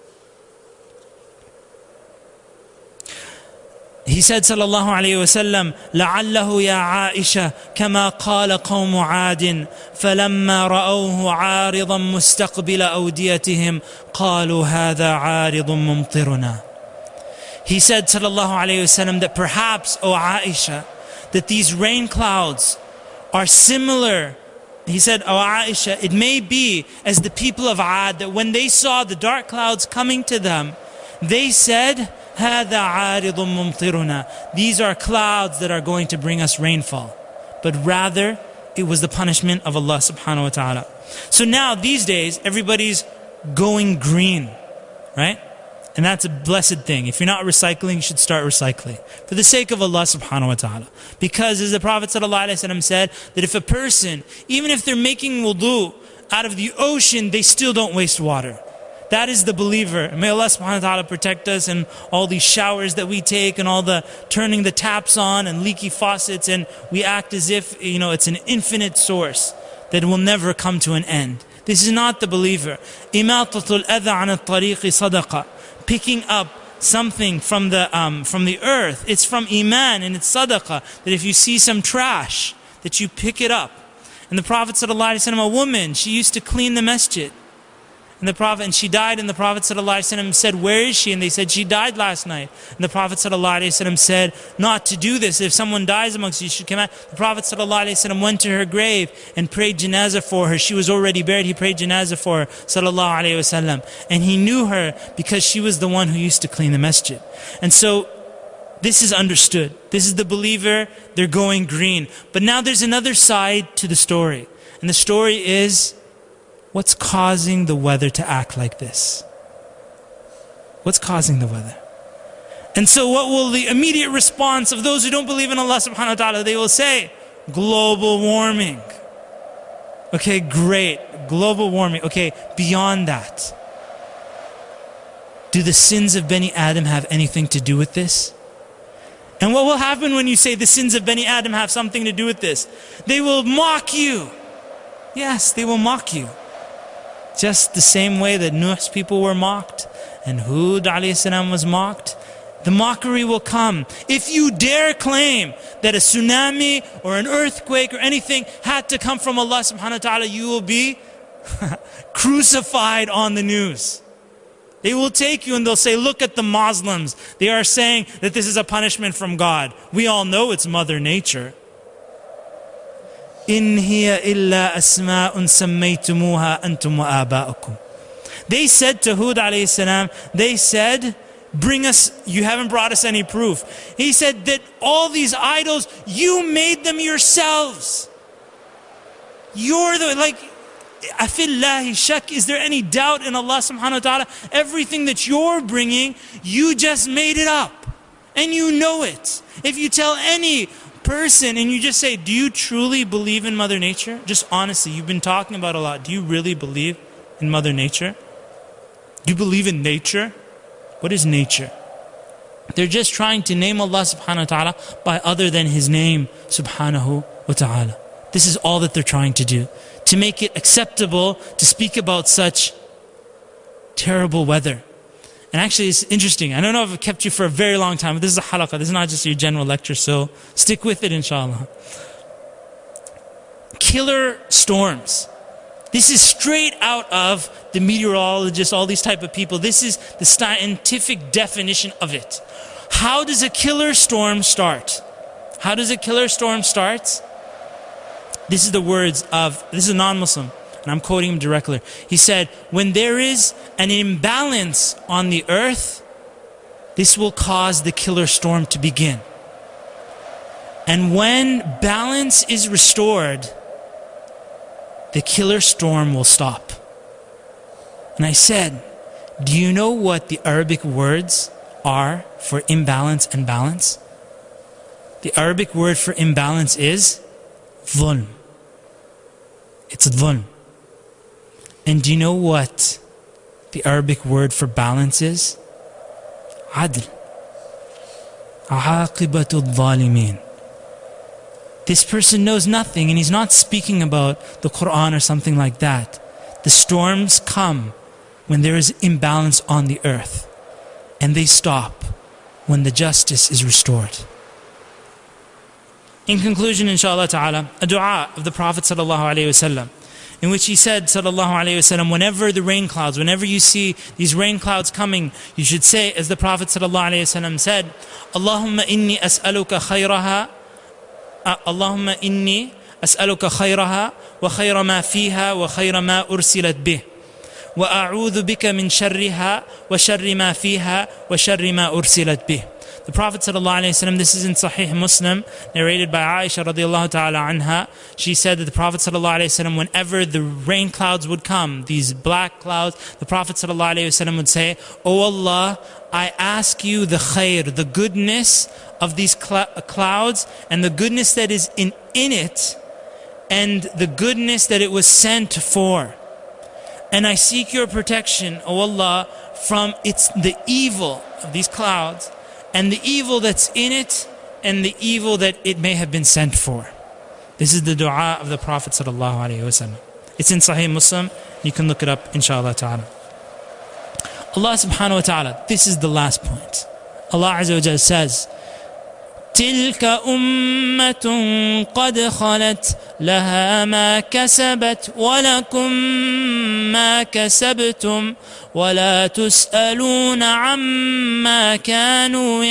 He said sallallahu alayhi wasallam, لعله يا عائشة كما قال قوم عاد فلما رأوه عارضا مستقبل أوديتهم قالوا هذا عارض ممطرنا. He said sallallahu alayhi wasallam that perhaps, O Aisha, that these rain clouds are similar. He said, O Aisha, it may be as the people of Ad, that when they saw the dark clouds coming to them, they said, هذا عارض ممطرنا. These are clouds that are going to bring us rainfall. But rather, it was the punishment of Allah subhanahu wa ta'ala. So now, these days, everybody's going green, right? And that's a blessed thing. If you're not recycling, you should start recycling. For the sake of Allah subhanahu wa ta'ala. Because as the Prophet sallallahu alaihi wasallam said, that if a person, even if they're making wudu out of the ocean, they still don't waste water. That is the believer. May Allah subhanahu wa ta'ala protect us and all these showers that we take and all the turning the taps on and leaky faucets, and we act as if, you know, it's an infinite source that will never come to an end. This is not the believer. إِمَاطَةُ الْأَذَى عَنَ الطَّرِيقِ صَدَقَةٌ. Picking up something from the um, from the earth, it's from iman and it's sadaqah. That if you see some trash, that you pick it up. And the Prophet ﷺ, a woman, she used to clean the masjid. And the Prophet, and she died, and the Prophet ﷺ said, where is she? And they said, she died last night. And the Prophet ﷺ said, not to do this. If someone dies amongst you, you should come out. The Prophet ﷺ went to her grave and prayed janazah for her. She was already buried. He prayed janazah for her, sallallahu alayhi wasallam. And he knew her because she was the one who used to clean the masjid. And so, this is understood. This is the believer. They're going green. But now there's another side to the story. And the story is, what's causing the weather to act like this? What's causing the weather? And so what will the immediate response of those who don't believe in Allah subhanahu wa ta'ala, they will say, global warming. Okay, great. Global warming. Okay, beyond that, do the sins of Bani Adam have anything to do with this? And what will happen when you say the sins of Bani Adam have something to do with this? They will mock you. Yes, they will mock you. Just the same way that Nuh's people were mocked and Hud alayhi salam was mocked, the mockery will come. If you dare claim that a tsunami or an earthquake or anything had to come from Allah subhanahu wa ta'ala, you will be crucified on the news. They will take you and they'll say, look at the Muslims. They are saying that this is a punishment from God. We all know it's Mother Nature. إِنْ هِيَ إِلَّا أَسْمَاءٌ سَمَّيْتُمُوهَا أَنْتُمْ وَآبَاؤُكُمْ. They said to Hud alayhi salam, they said, bring us, you haven't brought us any proof. He said that all these idols, you made them yourselves. You're the, like, Afillahi shak, is there any doubt in Allah subhanahu wa ta'ala? Everything that you're bringing, you just made it up. And you know it. If you tell any person and you just say, do you truly believe in Mother Nature? Just honestly, you've been talking about a lot. Do you really believe in Mother Nature? Do you believe in nature? What is nature? They're just trying to name Allah subhanahu wa ta'ala by other than His name subhanahu wa ta'ala. This is all that they're trying to do. To make it acceptable to speak about such terrible weather. And actually it's interesting. I don't know if I've kept you for a very long time, but this is a halaqah. This is not just your general lecture, so stick with it inshallah. Killer storms. This is straight out of the meteorologists, all these type of people. This is the scientific definition of it. How does a killer storm start? How does a killer storm start? This is the words of, this is a non-Muslim, and I'm quoting him directly. He said, when there is an imbalance on the earth, this will cause the killer storm to begin. And when balance is restored, the killer storm will stop. And I said, do you know what the Arabic words are for imbalance and balance? The Arabic word for imbalance is dhulm. It's dhulm. And do you know what the Arabic word for balance is? Adl. Aqibatu dhalimin. This person knows nothing and he's not speaking about the Quran or something like that. The storms come when there is imbalance on the earth. And they stop when the justice is restored. In conclusion, inshallah ta'ala, a dua of the Prophet sallallahu alaihi wasallam, in which he said, sallallahu alaihi wasallam, whenever the rain clouds, whenever you see these rain clouds coming, you should say, as the Prophet sallallahu alaihi wasallam said, Allahumma inni as'aluka khayraha, uh, Allahumma inni as'aluka khayraha, wa khayra ma fiha, wa khayra ma ursilat bih, wa a'udhu bika min sharriha, wa sharri ma fiha, wa sharri ma ursilat bih. The Prophet ﷺ, this is in Sahih Muslim, narrated by Aisha radiallahu ta'ala anha. She said that the Prophet ﷺ, whenever the rain clouds would come, these black clouds, the Prophet ﷺ would say, "O Allah, I ask you the khair, the goodness of these cl- clouds, and the goodness that is in, in it, and the goodness that it was sent for. And I seek your protection, O Allah, from its the evil of these clouds, and the evil that's in it, and the evil that it may have been sent for." This is the dua of the Prophet ﷺ. It's in Sahih Muslim. You can look it up, inshallah ta'ala. Allah subhanahu wa ta'ala, this is the last point. Allah Azza wa Jal says, تلك أمة قد خلت لها ما كسبت ولكم ما كسبتم ولا تسألون عما كانوا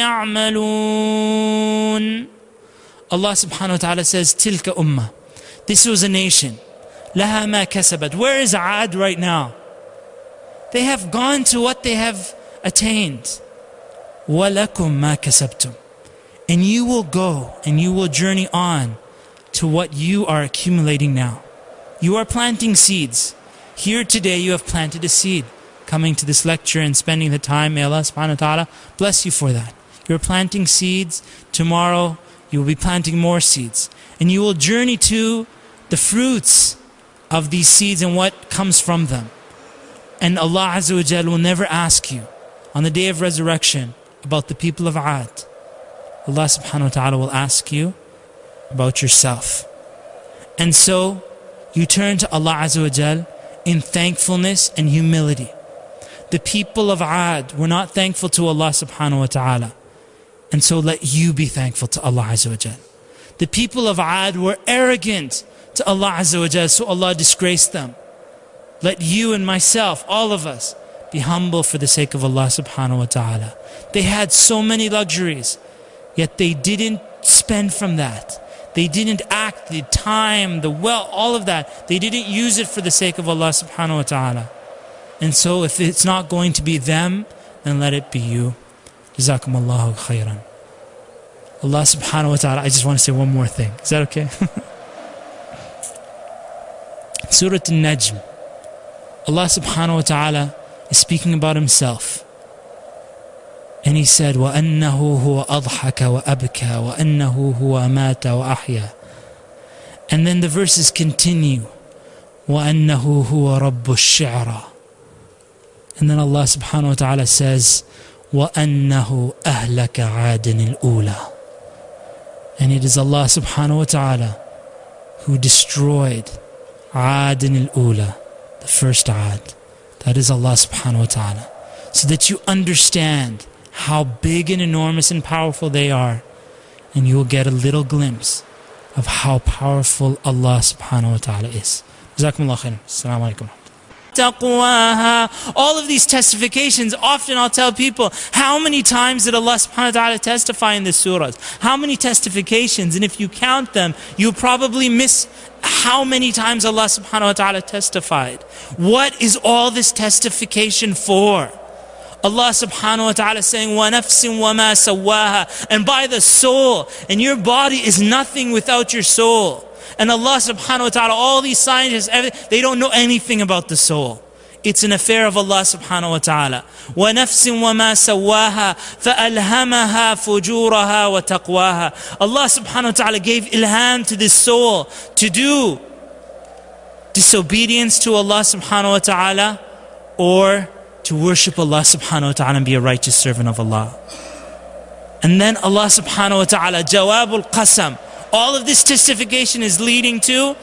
يعملون. Allah subhanahu wa ta'ala says, تلك أمة. This was a nation. لها ما كسبت. Where is Aad right now? They have gone to what they have attained. وَلَكُمْ مَا كَسَبْتُمْ. And you will go and you will journey on to what you are accumulating now. You are planting seeds. Here today you have planted a seed. Coming to this lecture and spending the time, may Allah subhanahu wa ta'ala bless you for that. You're planting seeds. Tomorrow you will be planting more seeds. And you will journey to the fruits of these seeds and what comes from them. And Allah Azza wa Jal will never ask you on the day of resurrection about the people of Aad. Allah subhanahu wa ta'ala will ask you about yourself. And so you turn to Allah Azza wa Jal in thankfulness and humility. The people of Aad were not thankful to Allah subhanahu wa ta'ala. And so let you be thankful to Allah Azza wa Jal. The people of Aad were arrogant to Allah Azza wa Jal, so Allah disgraced them. Let you and myself, all of us, be humble for the sake of Allah subhanahu wa ta'ala. They had so many luxuries, yet they didn't spend from that. They didn't act, the time, the wealth, all of that. They didn't use it for the sake of Allah subhanahu wa ta'ala. And so if it's not going to be them, then let it be you. Jazakumullahu khairan. Allah subhanahu wa ta'ala, I just want to say one more thing. Is that okay? Surah An-Najm. Allah subhanahu wa ta'ala is speaking about Himself. And He said, وَأَنَّهُ هُوَ أَضْحَكَ وَأَبْكَى وَأَنَّهُ هُوَ أَمَاتَ وَأَحْيَا. And then the verses continue, وَأَنَّهُ هُوَ رَبُّ الشِّعْرَى. And then Allah subhanahu wa ta'ala says, وَأَنَّهُ أَهْلَكَ عَادٍ الْأُولَى. And it is Allah subhanahu wa ta'ala who destroyed عَادٍ الْأُولَى, the first Aad. That is Allah subhanahu wa ta'ala. So that you understand how big and enormous and powerful they are. And you will get a little glimpse of how powerful Allah subhanahu wa ta'ala is. Jazakumullah khairan. Assalamu alaikum. Taqwaha. All of these testifications, often I'll tell people, how many times did Allah subhanahu wa ta'ala testify in the surahs? How many testifications? And if you count them, you'll probably miss how many times Allah subhanahu wa ta'ala testified. What is all this testification for? Allah subhanahu wa ta'ala saying, وَنَفْسٍ وَمَا سَوَّاهَا. And by the soul. And your body is nothing without your soul. And Allah subhanahu wa ta'ala, all these scientists, they don't know anything about the soul. It's an affair of Allah subhanahu wa ta'ala. وَنَفْسٍ وَمَا سَوَّاهَا فَأَلْهَمَهَا فُجُورَهَا وَتَقْوَاهَا. Allah subhanahu wa ta'ala gave ilham to this soul to do disobedience to Allah subhanahu wa ta'ala, or to worship Allah subhanahu wa ta'ala and be a righteous servant of Allah. And then Allah subhanahu wa ta'ala, Jawabul Qasam. All of this testification is leading to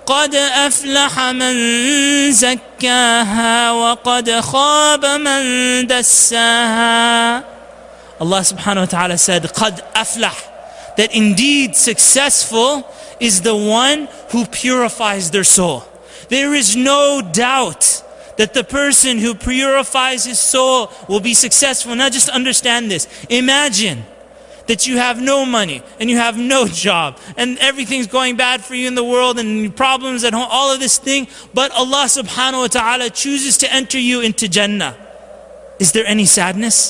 قَدْ أَفْلَحَ مَنْ زَكَّاهَا وَقَدْ خَابَ مَنْ دَسَّاهَا. Allah subhanahu wa ta'ala said, قَدْ أَفْلَحَ, that indeed successful is the one who purifies their soul. There is no doubt that the person who purifies his soul will be successful. Now just understand this. Imagine that you have no money and you have no job and everything's going bad for you in the world and problems at home, all of this thing, but Allah subhanahu wa ta'ala chooses to enter you into Jannah. Is there any sadness?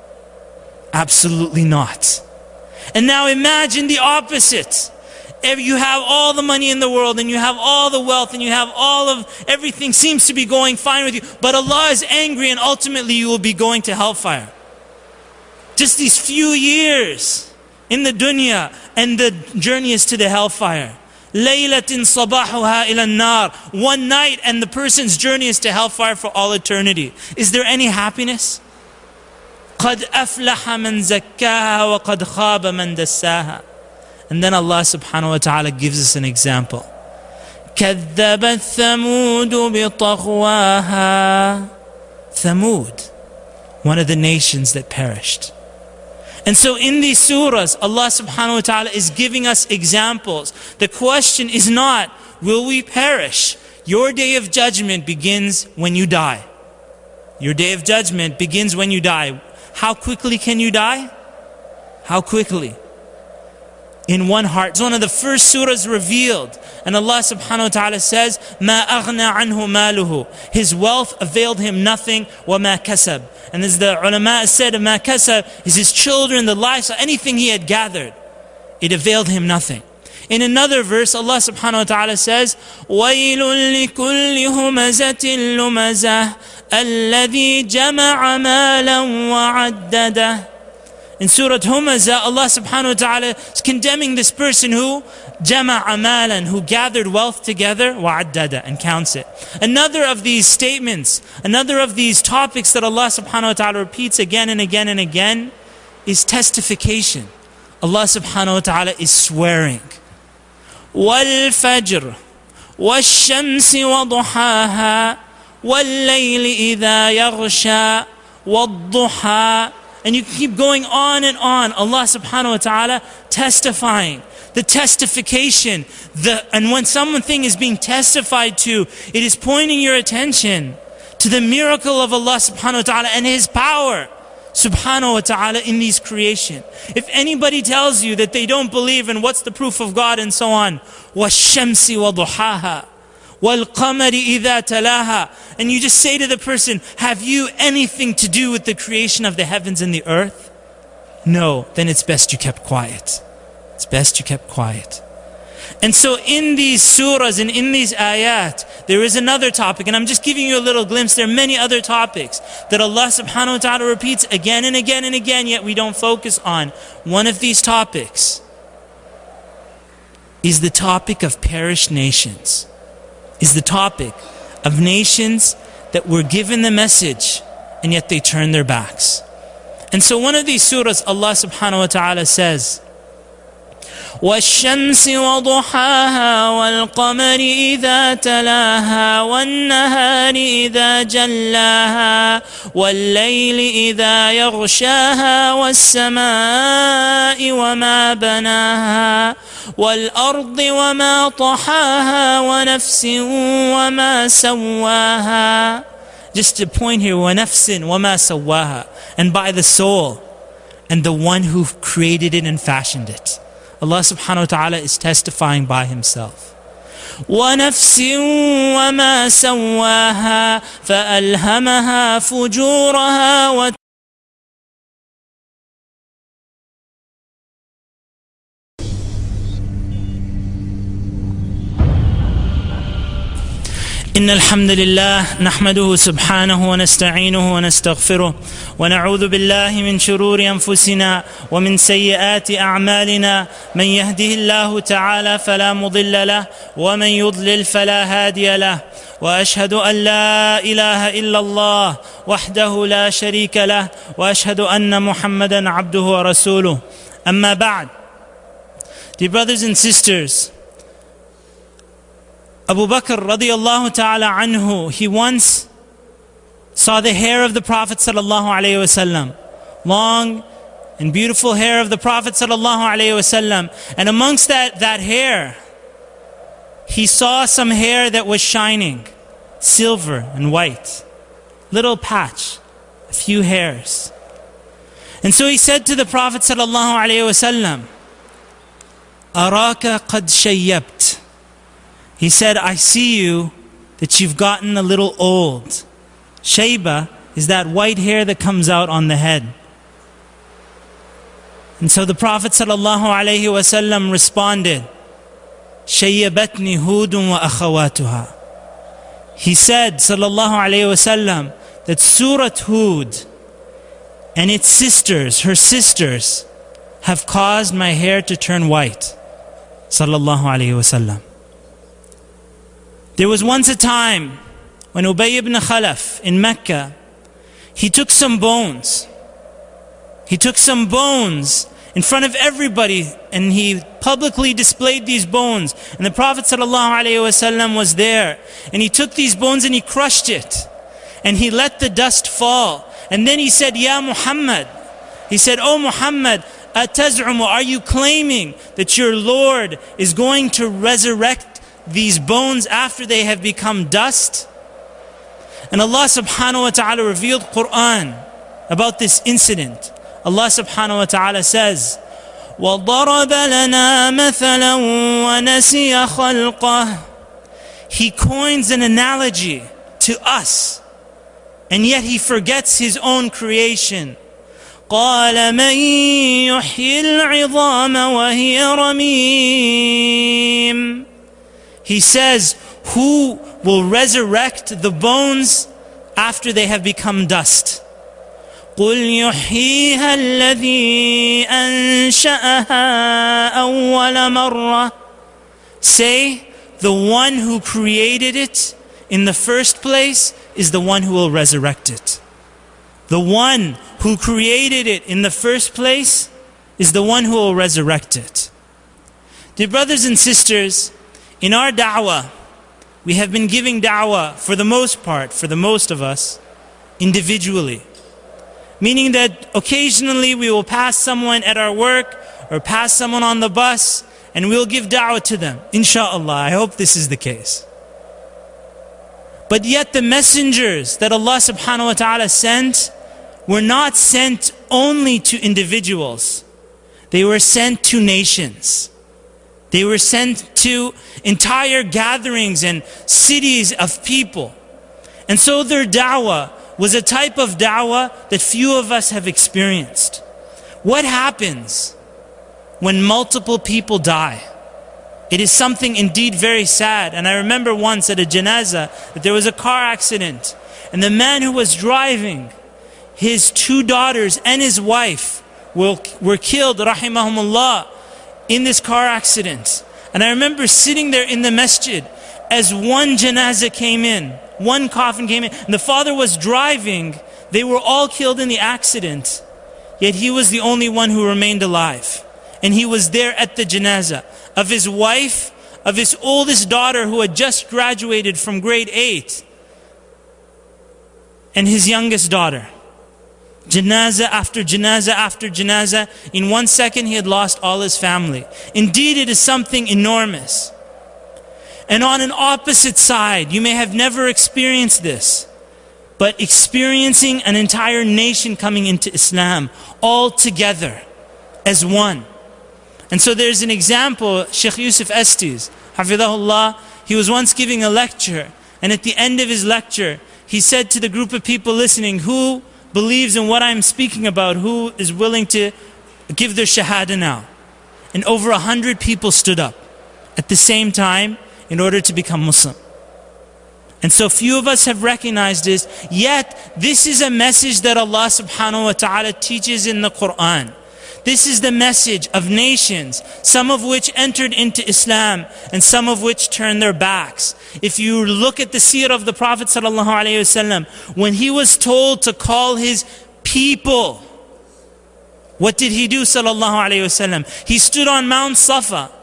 Absolutely not. And now imagine the opposite. If you have all the money in the world and you have all the wealth and you have all of everything seems to be going fine with you, but Allah is angry and ultimately you will be going to hellfire. Just these few years in the dunya and the journey is to the hellfire. Laylatin sabahuha ila nar. One night and the person's journey is to hellfire for all eternity. Is there any happiness? قَدْ أَفْلَحَ مَنْ زَكَّاهَا وَقَدْ خَابَ مَنْ دَسَّاهَا. And then Allah subhanahu wa ta'ala gives us an example. كَذَّبَتْ ثَمُودُ بِطَغْوَاهَا. Thamud, one of the nations that perished. And so in these surahs, Allah subhanahu wa ta'ala is giving us examples. The question is not, will we perish? Your day of judgment begins when you die. Your day of judgment begins when you die. How quickly can you die? How quickly? In one heart. It's one of the first surahs revealed. And Allah subhanahu wa ta'ala says, مَا أَغْنَى عَنْهُ مَالُهُ. His wealth availed him nothing. وَمَا كَسَبْ. And as the ulama said, مَا كَسَبْ is his children, the lives, anything he had gathered. It availed him nothing. In another verse, Allah subhanahu wa ta'ala says, وَيْلٌ لِكُلِّ هُمَزَةٍ لُمَزَةٍ الَّذِي جَمَعَ مَالًا وَعَدَّدَهُ. In Surah Humazah, Allah subhanahu wa ta'ala is condemning this person who jama'a malan, who gathered wealth together, wa'addada, and counts it. Another of these statements, another of these topics that Allah subhanahu wa ta'ala repeats again and again and again is testification. Allah subhanahu wa ta'ala is swearing. وَالْفَجْرِ وَالشَّمْسِ وَضُحَاهَا وَاللَّيْلِ إِذَا يَغْشَى وَالضُّحَى. And you keep going on and on. Allah subhanahu wa ta'ala testifying. The testification. The, and when something is being testified to, it is pointing your attention to the miracle of Allah subhanahu wa ta'ala and His power subhanahu wa ta'ala in these creation. If anybody tells you that they don't believe in what's the proof of God and so on, وَالشَّمْسِ وَضُحَاهَا وَالْقَمَرِ إِذَا تَلَاهَا. And you just say to the person, have you anything to do with the creation of the heavens and the earth? No, then it's best you kept quiet. It's best you kept quiet. And so in these surahs and in these ayat, there is another topic, and I'm just giving you a little glimpse. There are many other topics that Allah subhanahu wa ta'ala repeats again and again and again, yet we don't focus on. One of these topics is the topic of perished nations. Is the topic of nations that were given the message and yet they turned their backs. And so one of these surahs, Allah subhanahu wa ta'ala says, وَالشَّمْسِ وَضُحَاهَا وَالْقَمَرِ إِذَا تَلَاهَا وَالنَّهَارِ إِذَا جَلَّاهَا وَاللَّيْلِ إِذَا يَغْشَاهَا وَالسَّمَاءِ وَمَا بَنَاهَا وَالْأَرْضِ وَمَا طَحَاهَا وَنَفْسٍ وَمَا سَوَّاهَا. Just to point here, وَنَفْسٍ وَمَا سَوَّاهَا. And by the soul and the one who created it and fashioned it. Allah subhanahu wa ta'ala is testifying by Himself. وَنَفْسٍ وَمَا سَوَّاهَا فَأَلْهَمَهَا فُجُورَهَا وَتَقْوَاهَا. إن الحمد لله نحمده سبحانه ونستعينه ونستغفره ونعوذ بالله من شرور أنفسنا ومن سيئات أعمالنا. من يهده الله تعالى فلا مضل له ومن يضلل فلا هادي له. وأشهد أن لا إله إلا الله وحده لا شريك له وأشهد أن محمدا عبده ورسوله. أما بعد. Dear brothers and sisters, Abu Bakr radiallahu ta'ala anhu, he once saw the hair of the Prophet sallallahu alaihi wasallam, long and beautiful hair of the Prophet sallallahu alaihi wasallam, and amongst that, that hair, he saw some hair that was shining, silver and white, little patch, a few hairs. And so he said to the Prophet sallallahu alaihi wasallam, "Araka qad shayyabt." He said, "I see you that you've gotten a little old." Shayba is that white hair that comes out on the head. And so the Prophet sallallahu alaihi wasallam responded, "Shayyabatni Hudun wa akhawatuha." He said, sallallahu alaihi wasallam, that Surah Hud and its sisters, her sisters, have caused my hair to turn white. Sallallahu alaihi wasallam. There was once a time when Ubay ibn Khalaf in Mecca, he took some bones. He took some bones in front of everybody, and he publicly displayed these bones. And the Prophet ﷺ was there, and he took these bones and he crushed it, and he let the dust fall. And then he said, "Ya Muhammad," he said, "Oh Muhammad, ataz'umu, are you claiming that your Lord is going to resurrect these bones after they have become dust?" And Allah subhanahu wa ta'ala revealed Quran about this incident. Allah subhanahu wa ta'ala says, وَضَرَبَ لَنَا مَثَلًا وَنَسِيَ خَلْقَهُ. He coins an analogy to us, and yet he forgets his own creation. قَالَ مَنْ يُحْيِي الْعِظَامَ وَهِيَ رَمِيمٌ. He says, who will resurrect the bones after they have become dust? قُلْ يُحْيِيهَا الَّذِي أَنْشَأَهَا أَوَّلَ مَرَّةٍ. Say, the one who created it in the first place is the one who will resurrect it. The one who created it in the first place is the one who will resurrect it. Dear brothers and sisters, in our da'wah, we have been giving da'wah for the most part, for the most of us, individually. Meaning that occasionally we will pass someone at our work or pass someone on the bus and we'll give da'wah to them. Insha'Allah, I hope this is the case. But yet the messengers that Allah subhanahu wa ta'ala sent were not sent only to individuals. They were sent to nations. They were sent to entire gatherings and cities of people. And so their da'wah was a type of da'wah that few of us have experienced. What happens when multiple people die? It is something indeed very sad. And I remember once at a janazah that there was a car accident, and the man who was driving, his two daughters and his wife were, were killed, rahimahumullah, in this car accident. And I remember sitting there in the masjid as one janazah came in, one coffin came in, and the father was driving. They were all killed in the accident, yet he was the only one who remained alive. And he was there at the janazah of his wife, of his oldest daughter who had just graduated from grade eight, and his youngest daughter. Janazah after janazah after janazah. In one second he had lost all his family. Indeed, it is something enormous. And on an opposite side, you may have never experienced this, but experiencing an entire nation coming into Islam all together as one. And so there's an example, Sheikh Yusuf Estes, Hafidahullah, he was once giving a lecture, and at the end of his lecture, he said to the group of people listening, who believes in what I'm speaking about, who is willing to give their shahada now? And over a hundred people stood up at the same time in order to become Muslim. And so few of us have recognized this, yet this is a message that Allah subhanahu wa ta'ala teaches in the Quran. This is the message of nations, some of which entered into Islam and some of which turned their backs. If you look at the seerah of the Prophet sallallahu alaihi wasallam, when he was told to call his people, what did he do sallallahu alaihi wasallam? He stood on Mount Safa,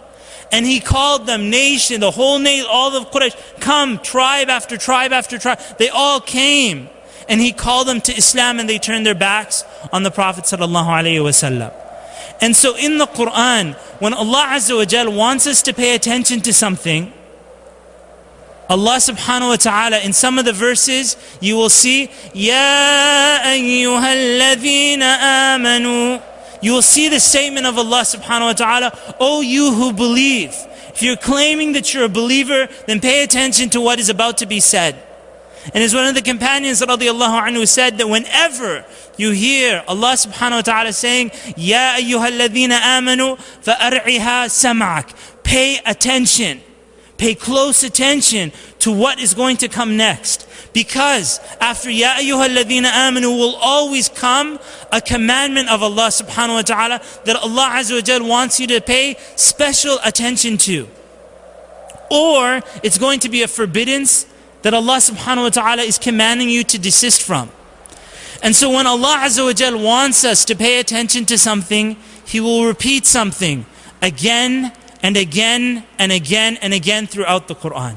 And he called them nation, the whole nation, all of Quraysh, come, tribe after tribe after tribe. They all came. And he called them to Islam, and they turned their backs on the Prophet sallallahu alaihi wasallam. And so in the Quran, when Allah Azza wa Jal wants us to pay attention to something, Allah subhanahu wa ta'ala, in some of the verses, you will see, Ya ayyuhalladhina amanu. You will see the statement of Allah subhanahu wa ta'ala, O you who believe. If you're claiming that you're a believer, then pay attention to what is about to be said. And as one of the companions radiallahu anhu said, that whenever you hear Allah subhanahu wa ta'ala saying, Ya ayyuhalladhina amanu fa'ar'iha sam'ak. Pay attention. Pay close attention to what is going to come next. Because after Ya ayyuhalladhina amanu will always come a commandment of Allah subhanahu wa ta'ala that Allah Azza wa Jal wants you to pay special attention to. Or it's going to be a forbiddance that Allah subhanahu wa ta'ala is commanding you to desist from. And so when Allah Azza wa Jal wants us to pay attention to something, He will repeat something again and again and again and again throughout the Quran.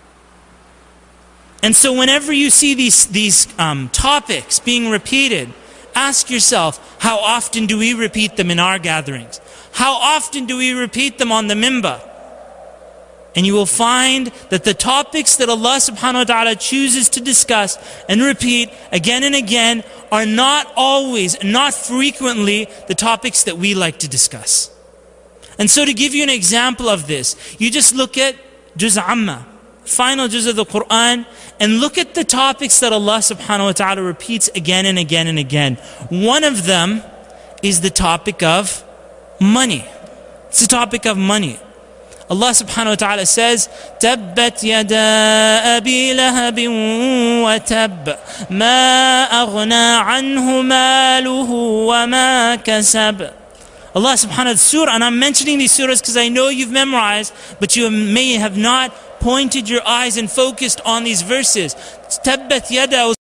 And so whenever you see these, these um, topics being repeated, ask yourself, how often do we repeat them in our gatherings? How often do we repeat them on the minbar? And you will find that the topics that Allah subhanahu wa ta'ala chooses to discuss and repeat again and again are not always, not frequently, the topics that we like to discuss. And so to give you an example of this, you just look at Juz Amma, final Juz of the Quran, and look at the topics that Allah subhanahu wa ta'ala repeats again and again and again. One of them is the topic of money. It's the topic of money. Allah subhanahu wa ta'ala says, تَبَّتْ يَدَا أَبِي لَهَبٍ وَتَبَّ مَا أَغْنَى عَنْهُ مَالُهُ وَمَا كَسَبَ. Allah subhanahu wa ta'ala, surah, and I'm mentioning these surahs because I know you've memorized, but you may have not pointed your eyes and focused on these verses. تَبَّتْ يَدَا